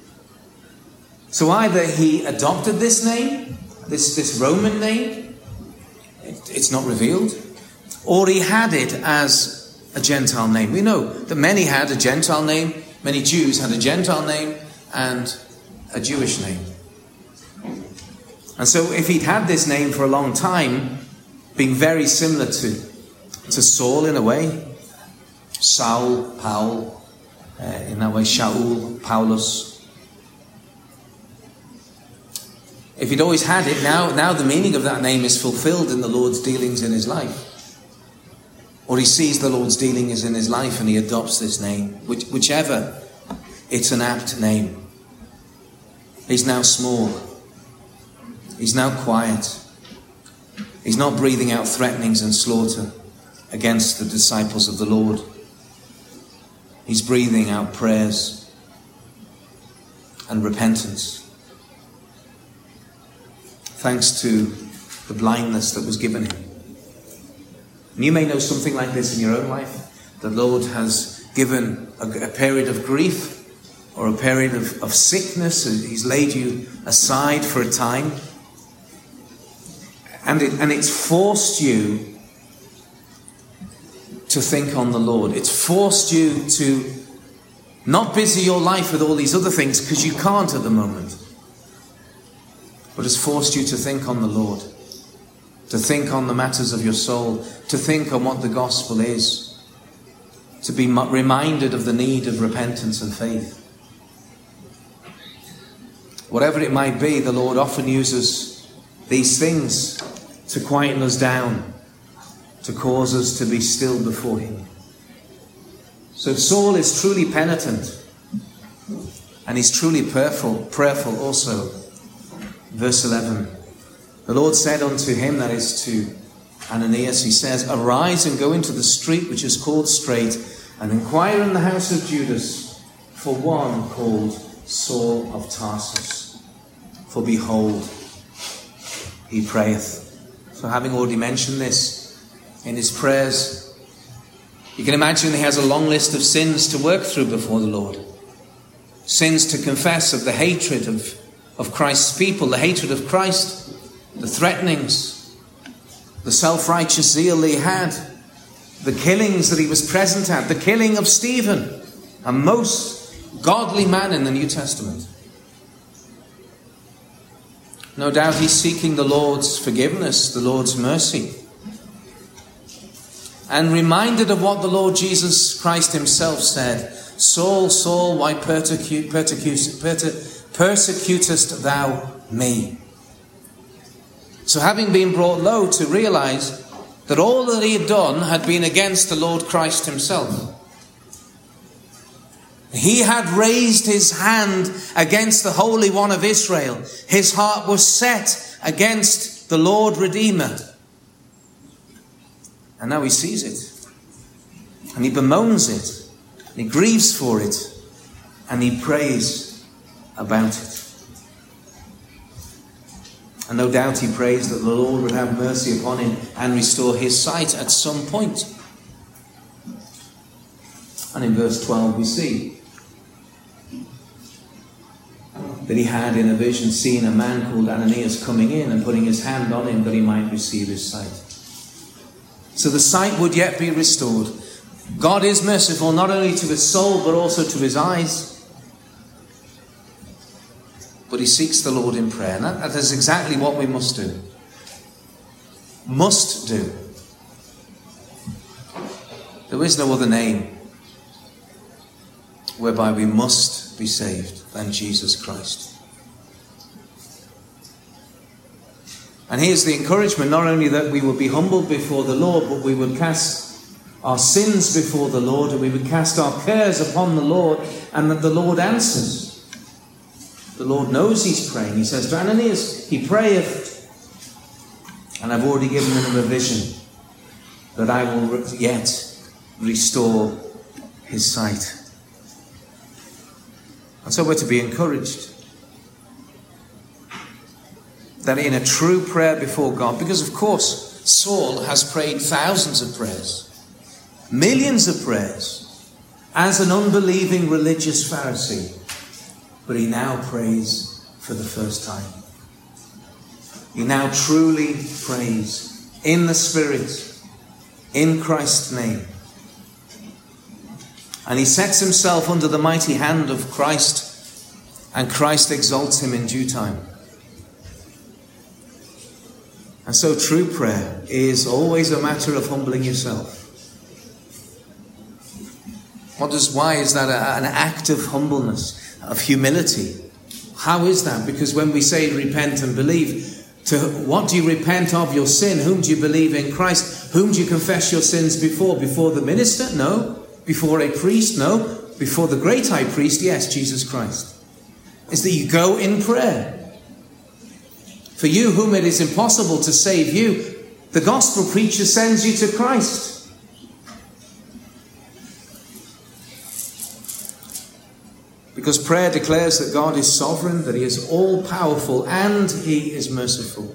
So either he adopted this name, this, this Roman name, it, it's not revealed, or he had it as a Gentile name. We know that many had a Gentile name, many Jews had a Gentile name and a Jewish name. And so if he'd had this name for a long time, being very similar to, to Saul in a way, Saul, Paul, uh, in that way, Shaul, Paulus. If he'd always had it, now, now the meaning of that name is fulfilled in the Lord's dealings in his life. Or he sees the Lord's dealings in his life and he adopts this name. Which, whichever, it's an apt name. He's now small. He's now quiet. He's not breathing out threatenings and slaughter against the disciples of the Lord. He's breathing out prayers and repentance. Thanks to the blindness that was given him. And you may know something like this in your own life. The Lord has given a, a period of grief or a period of, of sickness. He's laid you aside for a time. And, it, and it's forced you to think on the Lord. It's forced you to not busy your life with all these other things because you can't at the moment. But it's forced you to think on the Lord. To think on the matters of your soul. To think on what the gospel is. To be reminded of the need of repentance and faith. Whatever it might be, the Lord often uses these things to quieten us down, to cause us to be still before him. So Saul is truly penitent, and he's truly prayerful, prayerful also. Verse eleven, the Lord said unto him, that is to Ananias, he says, arise and go into the street which is called Straight, and inquire in the house of Judas for one called Saul of Tarsus. For behold, he prayeth. So having already mentioned this in his prayers, you can imagine he has a long list of sins to work through before the Lord. Sins to confess of the hatred of, of Christ's people, the hatred of Christ, the threatenings, the self-righteous zeal he had, the killings that he was present at, the killing of Stephen, a most godly man in the New Testament. No doubt he's seeking the Lord's forgiveness, the Lord's mercy. And reminded of what the Lord Jesus Christ himself said, Saul, Saul, why persecute, persecute, persecutest thou me? So having been brought low to realize that all that he had done had been against the Lord Christ himself. He had raised his hand against the Holy One of Israel. His heart was set against the Lord Redeemer. And now he sees it. And he bemoans it. And he grieves for it. And he prays about it. And no doubt he prays that the Lord would have mercy upon him and restore his sight at some point. And in verse twelve we see that he had in a vision seen a man called Ananias coming in and putting his hand on him that he might receive his sight. So the sight would yet be restored. God is merciful not only to his soul but also to his eyes. But he seeks the Lord in prayer. And that, that is exactly what we must do. Must do. There is no other name whereby we must be saved than Jesus Christ. And here's the encouragement, not only that we would be humbled before the Lord, but we would cast our sins before the Lord, and we would cast our cares upon the Lord, and that the Lord answers. The Lord knows he's praying. He says to Ananias, he prayeth, and I've already given him a vision that I will yet restore his sight. And so we're to be encouraged that in a true prayer before God, because of course Saul has prayed thousands of prayers, millions of prayers, as an unbelieving religious Pharisee, but he now prays for the first time. He now truly prays in the Spirit, in Christ's name. And he sets himself under the mighty hand of Christ, and Christ exalts him in due time. And so true prayer is always a matter of humbling yourself. What does, why is that a, an act of humbleness, of humility? How is that? Because when we say repent and believe, to what do you repent of? Your sin. Whom do you believe in? Christ. Whom do you confess your sins before? Before the minister? No. Before a priest? No. Before the great high priest? Yes, Jesus Christ. Is that you go in prayer. For you whom it is impossible to save you, the gospel preacher sends you to Christ. Because prayer declares that God is sovereign, that he is all-powerful, and he is merciful.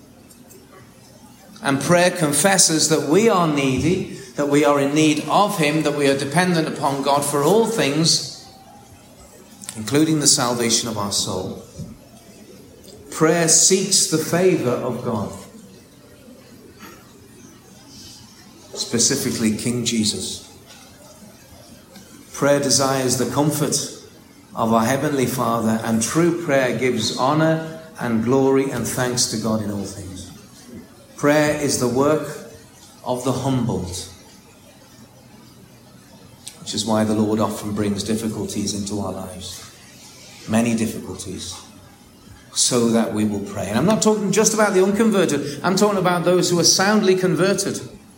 And prayer confesses that we are needy, that we are in need of him, that we are dependent upon God for all things, including the salvation of our soul. Prayer seeks the favour of God, specifically King Jesus. Prayer desires the comfort of our Heavenly Father, and true prayer gives honour and glory and thanks to God in all things. Prayer is the work of the humbled, which is why the Lord often brings difficulties into our lives. Many difficulties, so that we will pray. And I'm not talking just about the unconverted. I'm talking about those who are soundly converted.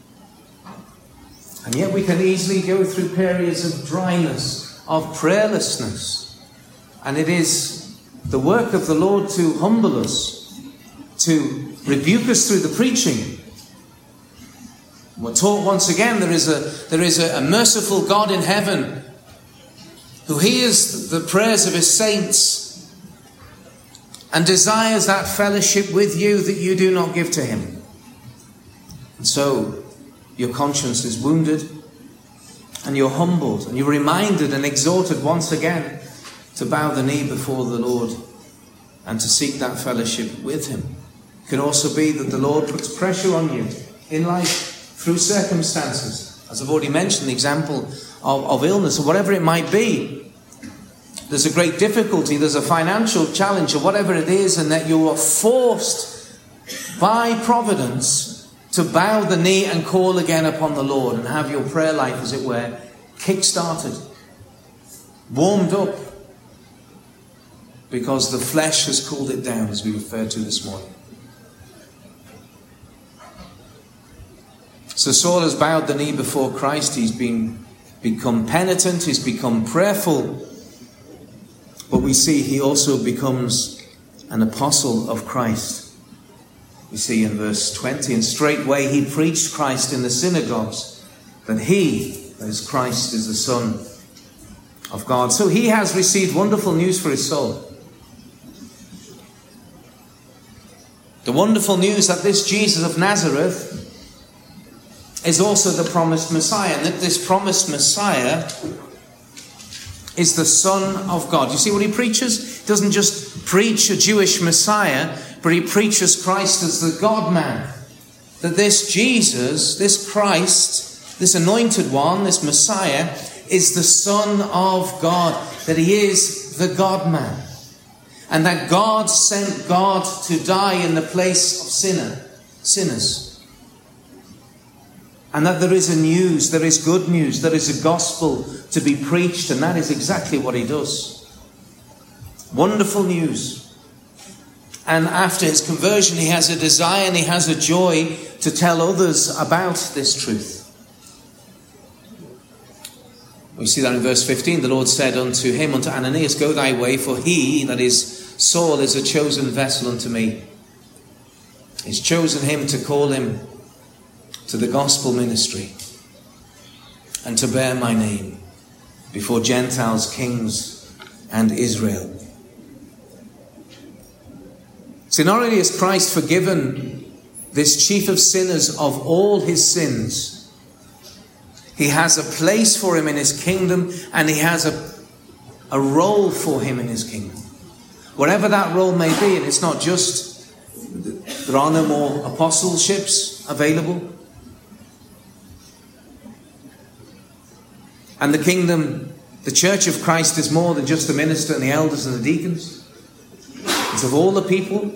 And yet we can easily go through periods of dryness, of prayerlessness. And it is the work of the Lord to humble us, to rebuke us through the preaching. We're taught once again there is a there is a, a merciful God in heaven who hears the prayers of his saints and desires that fellowship with you that you do not give to him. And so your conscience is wounded and you're humbled and you're reminded and exhorted once again to bow the knee before the Lord and to seek that fellowship with him. It can also be that the Lord puts pressure on you in life through circumstances. As I've already mentioned, the example of, of illness or whatever it might be. There's a great difficulty, there's a financial challenge or whatever it is, and that you are forced by providence to bow the knee and call again upon the Lord and have your prayer life, as it were, kick-started, warmed up, because the flesh has cooled it down, as we referred to this morning. So Saul has bowed the knee before Christ. He's been become penitent. He's become prayerful. But we see he also becomes an apostle of Christ. We see in verse twenty, and straightway he preached Christ in the synagogues, that he, that is Christ, is the Son of God. So he has received wonderful news for his soul. The wonderful news that this Jesus of Nazareth is also the promised Messiah, and that this promised Messiah is the Son of God. You see what he preaches? He doesn't just preach a Jewish Messiah, but he preaches Christ as the God-man. That this Jesus, this Christ, this anointed one, this Messiah, is the Son of God. That he is the God-man. And that God sent God to die in the place of sinner, sinners. And that there is a news, there is good news, there is a gospel to be preached, and that is exactly what he does. Wonderful news. And after his conversion, he has a desire and he has a joy to tell others about this truth. We see that in verse fifteen. The Lord said unto him, unto Ananias, go thy way, for he, that is Saul, is a chosen vessel unto me. He's chosen him to call him to the gospel ministry and to bear my name before Gentiles, kings, and Israel. See, not only has Christ forgiven this chief of sinners of all his sins, he has a place for him in his kingdom, and he has a, a role for him in his kingdom. Whatever that role may be, and it's not just, there are no more apostleships available. And the kingdom, the church of Christ, is more than just the minister and the elders and the deacons. It's of all the people.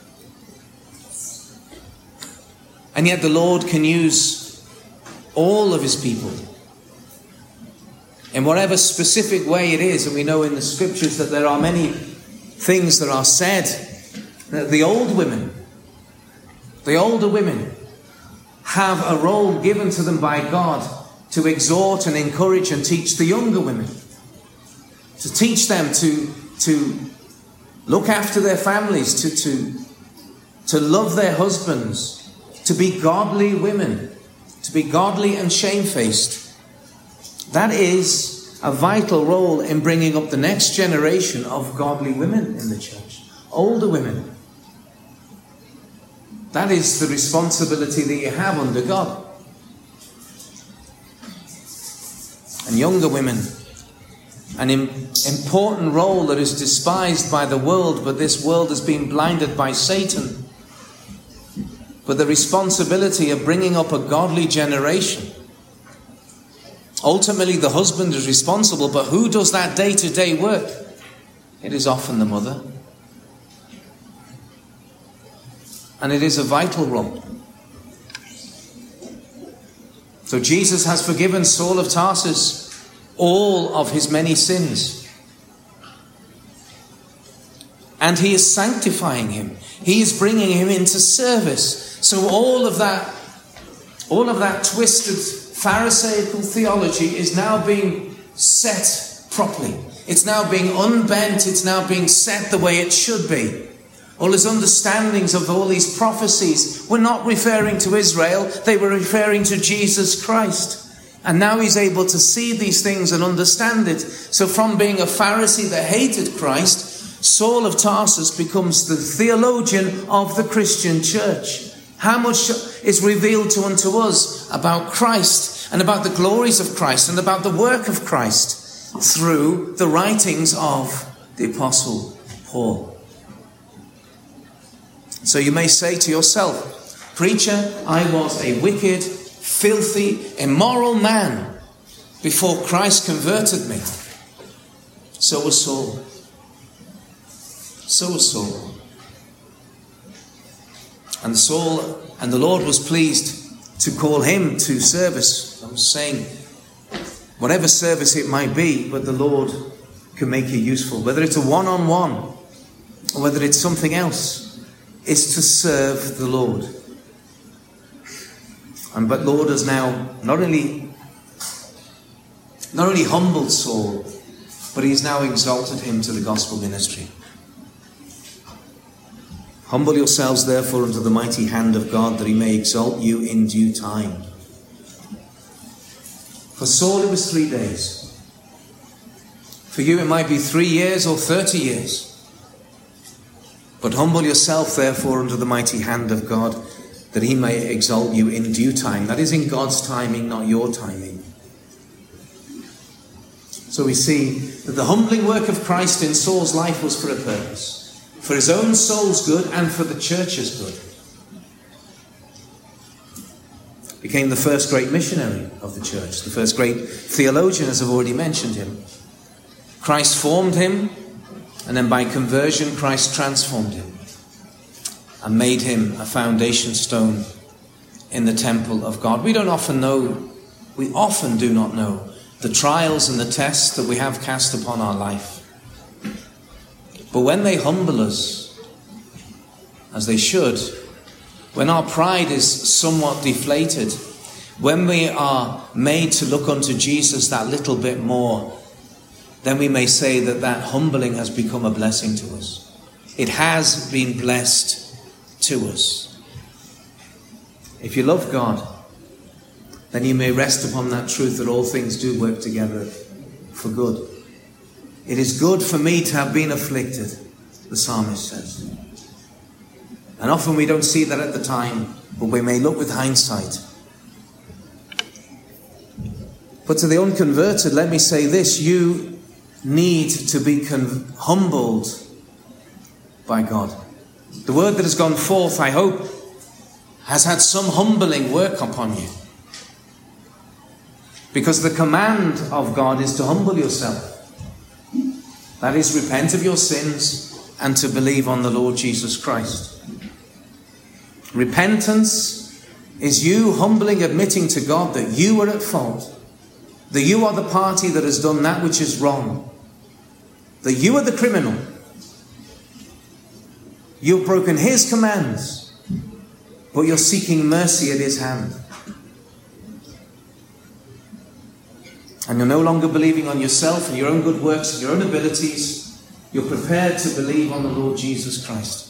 And yet the Lord can use all of his people in whatever specific way it is. And we know in the scriptures that there are many things that are said. The old women, the older women, have a role given to them by God to exhort and encourage and teach the younger women. To teach them to, to look after their families, to, to, to love their husbands, to be godly women, to be godly and shamefaced. That is a vital role in bringing up the next generation of godly women in the church. Older women. That is the responsibility that you have under God. And younger women, an im- important role that is despised by the world, but this world has been blinded by Satan. But the responsibility of bringing up a godly generation. Ultimately, the husband is responsible, but who does that day-to-day work? It is often the mother. And it is a vital role. So Jesus has forgiven Saul of Tarsus all of his many sins. And he is sanctifying him. He is bringing him into service. So all of that, all of that twisted Pharisaical theology is now being set properly. It's now being unbent. It's now being set the way it should be. All his understandings of all these prophecies were not referring to Israel. They were referring to Jesus Christ. And now he's able to see these things and understand it. So from being a Pharisee that hated Christ, Saul of Tarsus becomes the theologian of the Christian church. How much is revealed to unto us about Christ and about the glories of Christ and about the work of Christ through the writings of the Apostle Paul. So you may say to yourself, preacher, I was a wicked, filthy, immoral man before Christ converted me. So was Saul. So was Saul. And Saul, and the Lord was pleased to call him to service. I was saying, whatever service it might be, but the Lord can make it useful. Whether it's a one-on-one, or whether it's something else, is to serve the Lord. And but Lord has now not only not only humbled Saul, but he's now exalted him to the gospel ministry. Humble yourselves therefore under the mighty hand of God, that he may exalt you in due time. For Saul it was three days. For you it might be three years or thirty years. But humble yourself, therefore, under the mighty hand of God, that he may exalt you in due time. That is in God's timing, not your timing. So we see that the humbling work of Christ in Saul's life was for a purpose. For his own soul's good and for the church's good. Became the first great missionary of the church. The first great theologian, as I've already mentioned him. Christ formed him. And then by conversion, Christ transformed him and made him a foundation stone in the temple of God. We don't often know, we often do not know the trials and the tests that we have cast upon our life. But when they humble us, as they should, when our pride is somewhat deflated, when we are made to look unto Jesus that little bit more, then we may say that that humbling has become a blessing to us. It has been blessed to us. If you love God, then you may rest upon that truth that all things do work together for good. It is good for me to have been afflicted, the psalmist says. And often we don't see that at the time, but we may look with hindsight. But to the unconverted, let me say this, you need to be con- humbled by God. The word that has gone forth, I hope, has had some humbling work upon you. Because the command of God is to humble yourself. That is, repent of your sins and to believe on the Lord Jesus Christ. Repentance is you humbling, admitting to God that you were at fault, that you are the party that has done that which is wrong, that you are the criminal. You've broken his commands, but you're seeking mercy at his hand. And you're no longer believing on yourself and your own good works and your own abilities. You're prepared to believe on the Lord Jesus Christ.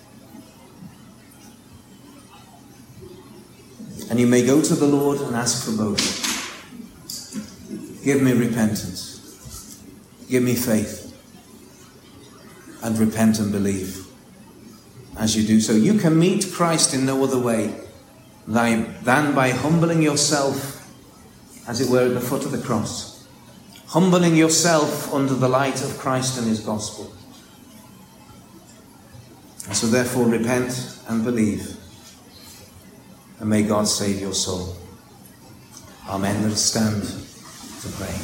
And you may go to the Lord and ask for both. Give me repentance. Give me faith. And repent and believe. As you do so, you can meet Christ in no other way than by humbling yourself, as it were, at the foot of the cross. Humbling yourself under the light of Christ and his gospel. And so therefore repent and believe. And may God save your soul. Amen. Let us stand to pray.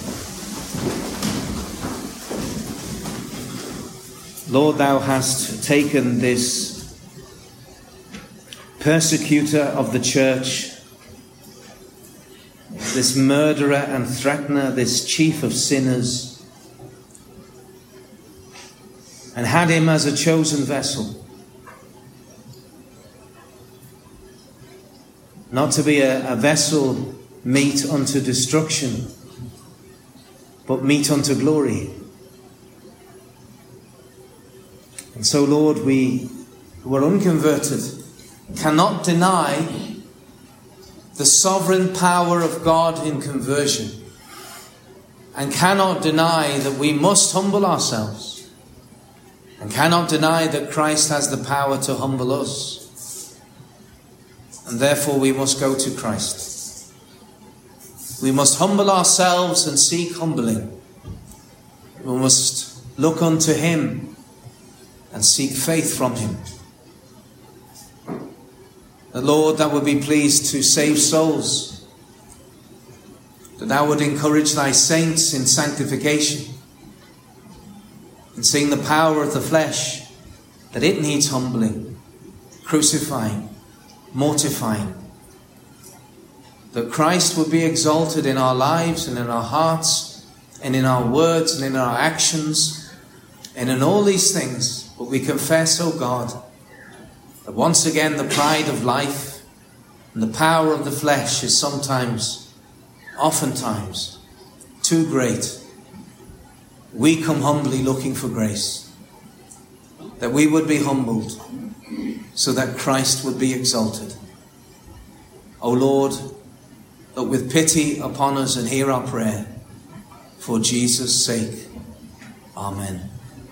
Lord, thou hast taken this persecutor of the church, this murderer and threatener, this chief of sinners, and had him as a chosen vessel. Not to be a, a vessel meet unto destruction, but meet unto glory. And so, Lord, we who are unconverted cannot deny the sovereign power of God in conversion, and cannot deny that we must humble ourselves, and cannot deny that Christ has the power to humble us. And therefore we must go to Christ. We must humble ourselves and seek humbling. We must look unto him and seek faith from him. The Lord, that would be pleased to save souls, that thou would encourage thy saints in sanctification, in seeing the power of the flesh, that it needs humbling, crucifying, mortifying, that Christ would be exalted in our lives and in our hearts and in our words and in our actions and in all these things. But we confess, O God, that once again the pride of life and the power of the flesh is sometimes, oftentimes, too great. We come humbly looking for grace, that we would be humbled so that Christ would be exalted. O Lord, look with pity upon us and hear our prayer. For Jesus' sake. Amen.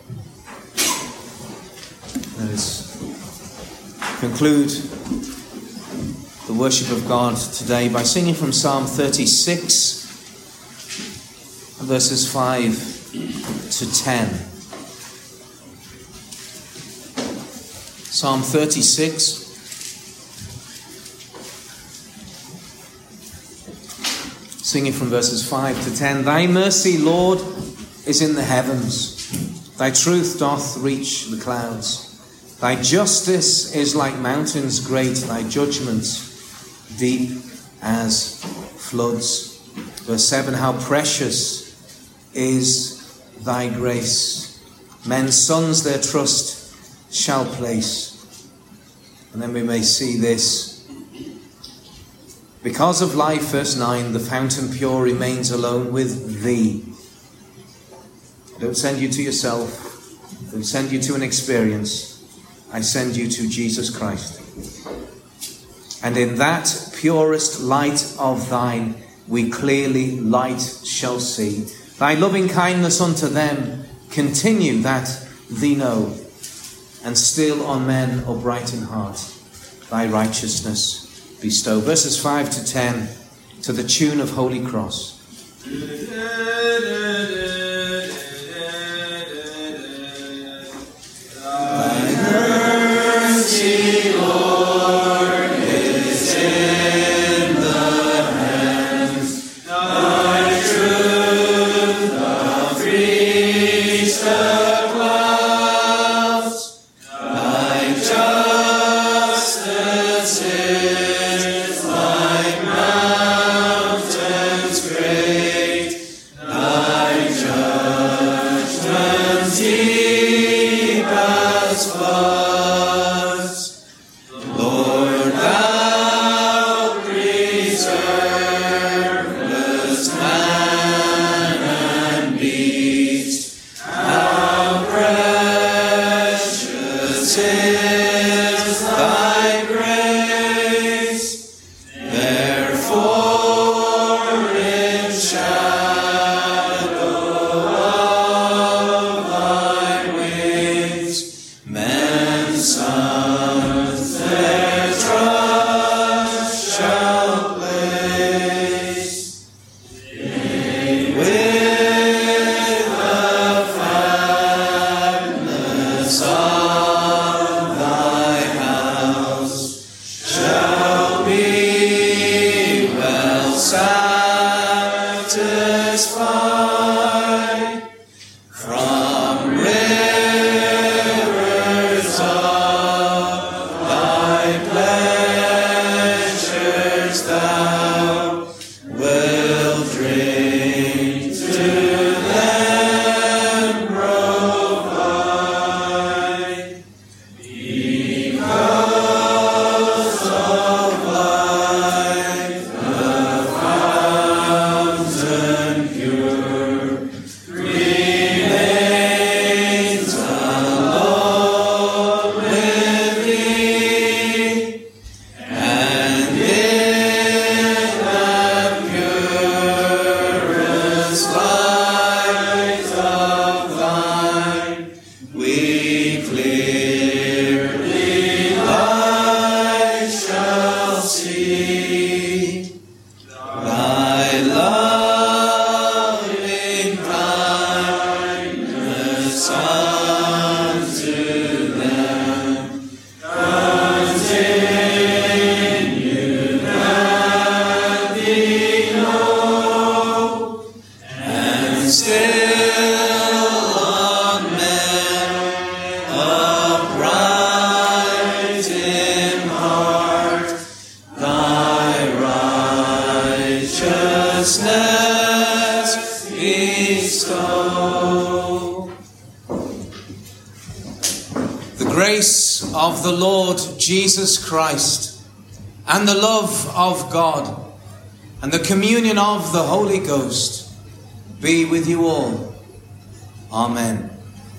Let us conclude the worship of God today by singing from Psalm thirty-six, verses five to ten. Psalm thirty-six, singing from verses five to ten. Thy mercy, Lord, is in the heavens. Thy truth doth reach the clouds. Thy justice is like mountains great. Thy judgments deep as floods. Verse seven, how precious is thy grace. Men's sons their trust shall place. And then we may see this. Because of life, verse nine, the fountain pure remains alone with thee. I don't send you to yourself. I don't send you to an experience. I send you to Jesus Christ. And in that purest light of thine, we clearly light shall see. Thy loving kindness unto them continue that thee know. And still on men upright in heart, thy righteousness bestow. Verses five to ten, to the tune of Holy Cross. Thy mercy, Lord, is in the heavens. Thy truth doth reach the clouds. Thy justice is like mountains great. righteousness bestow. The grace of the Lord Jesus Christ, and the love of God, and the communion of the Holy Ghost be with you all. Amen.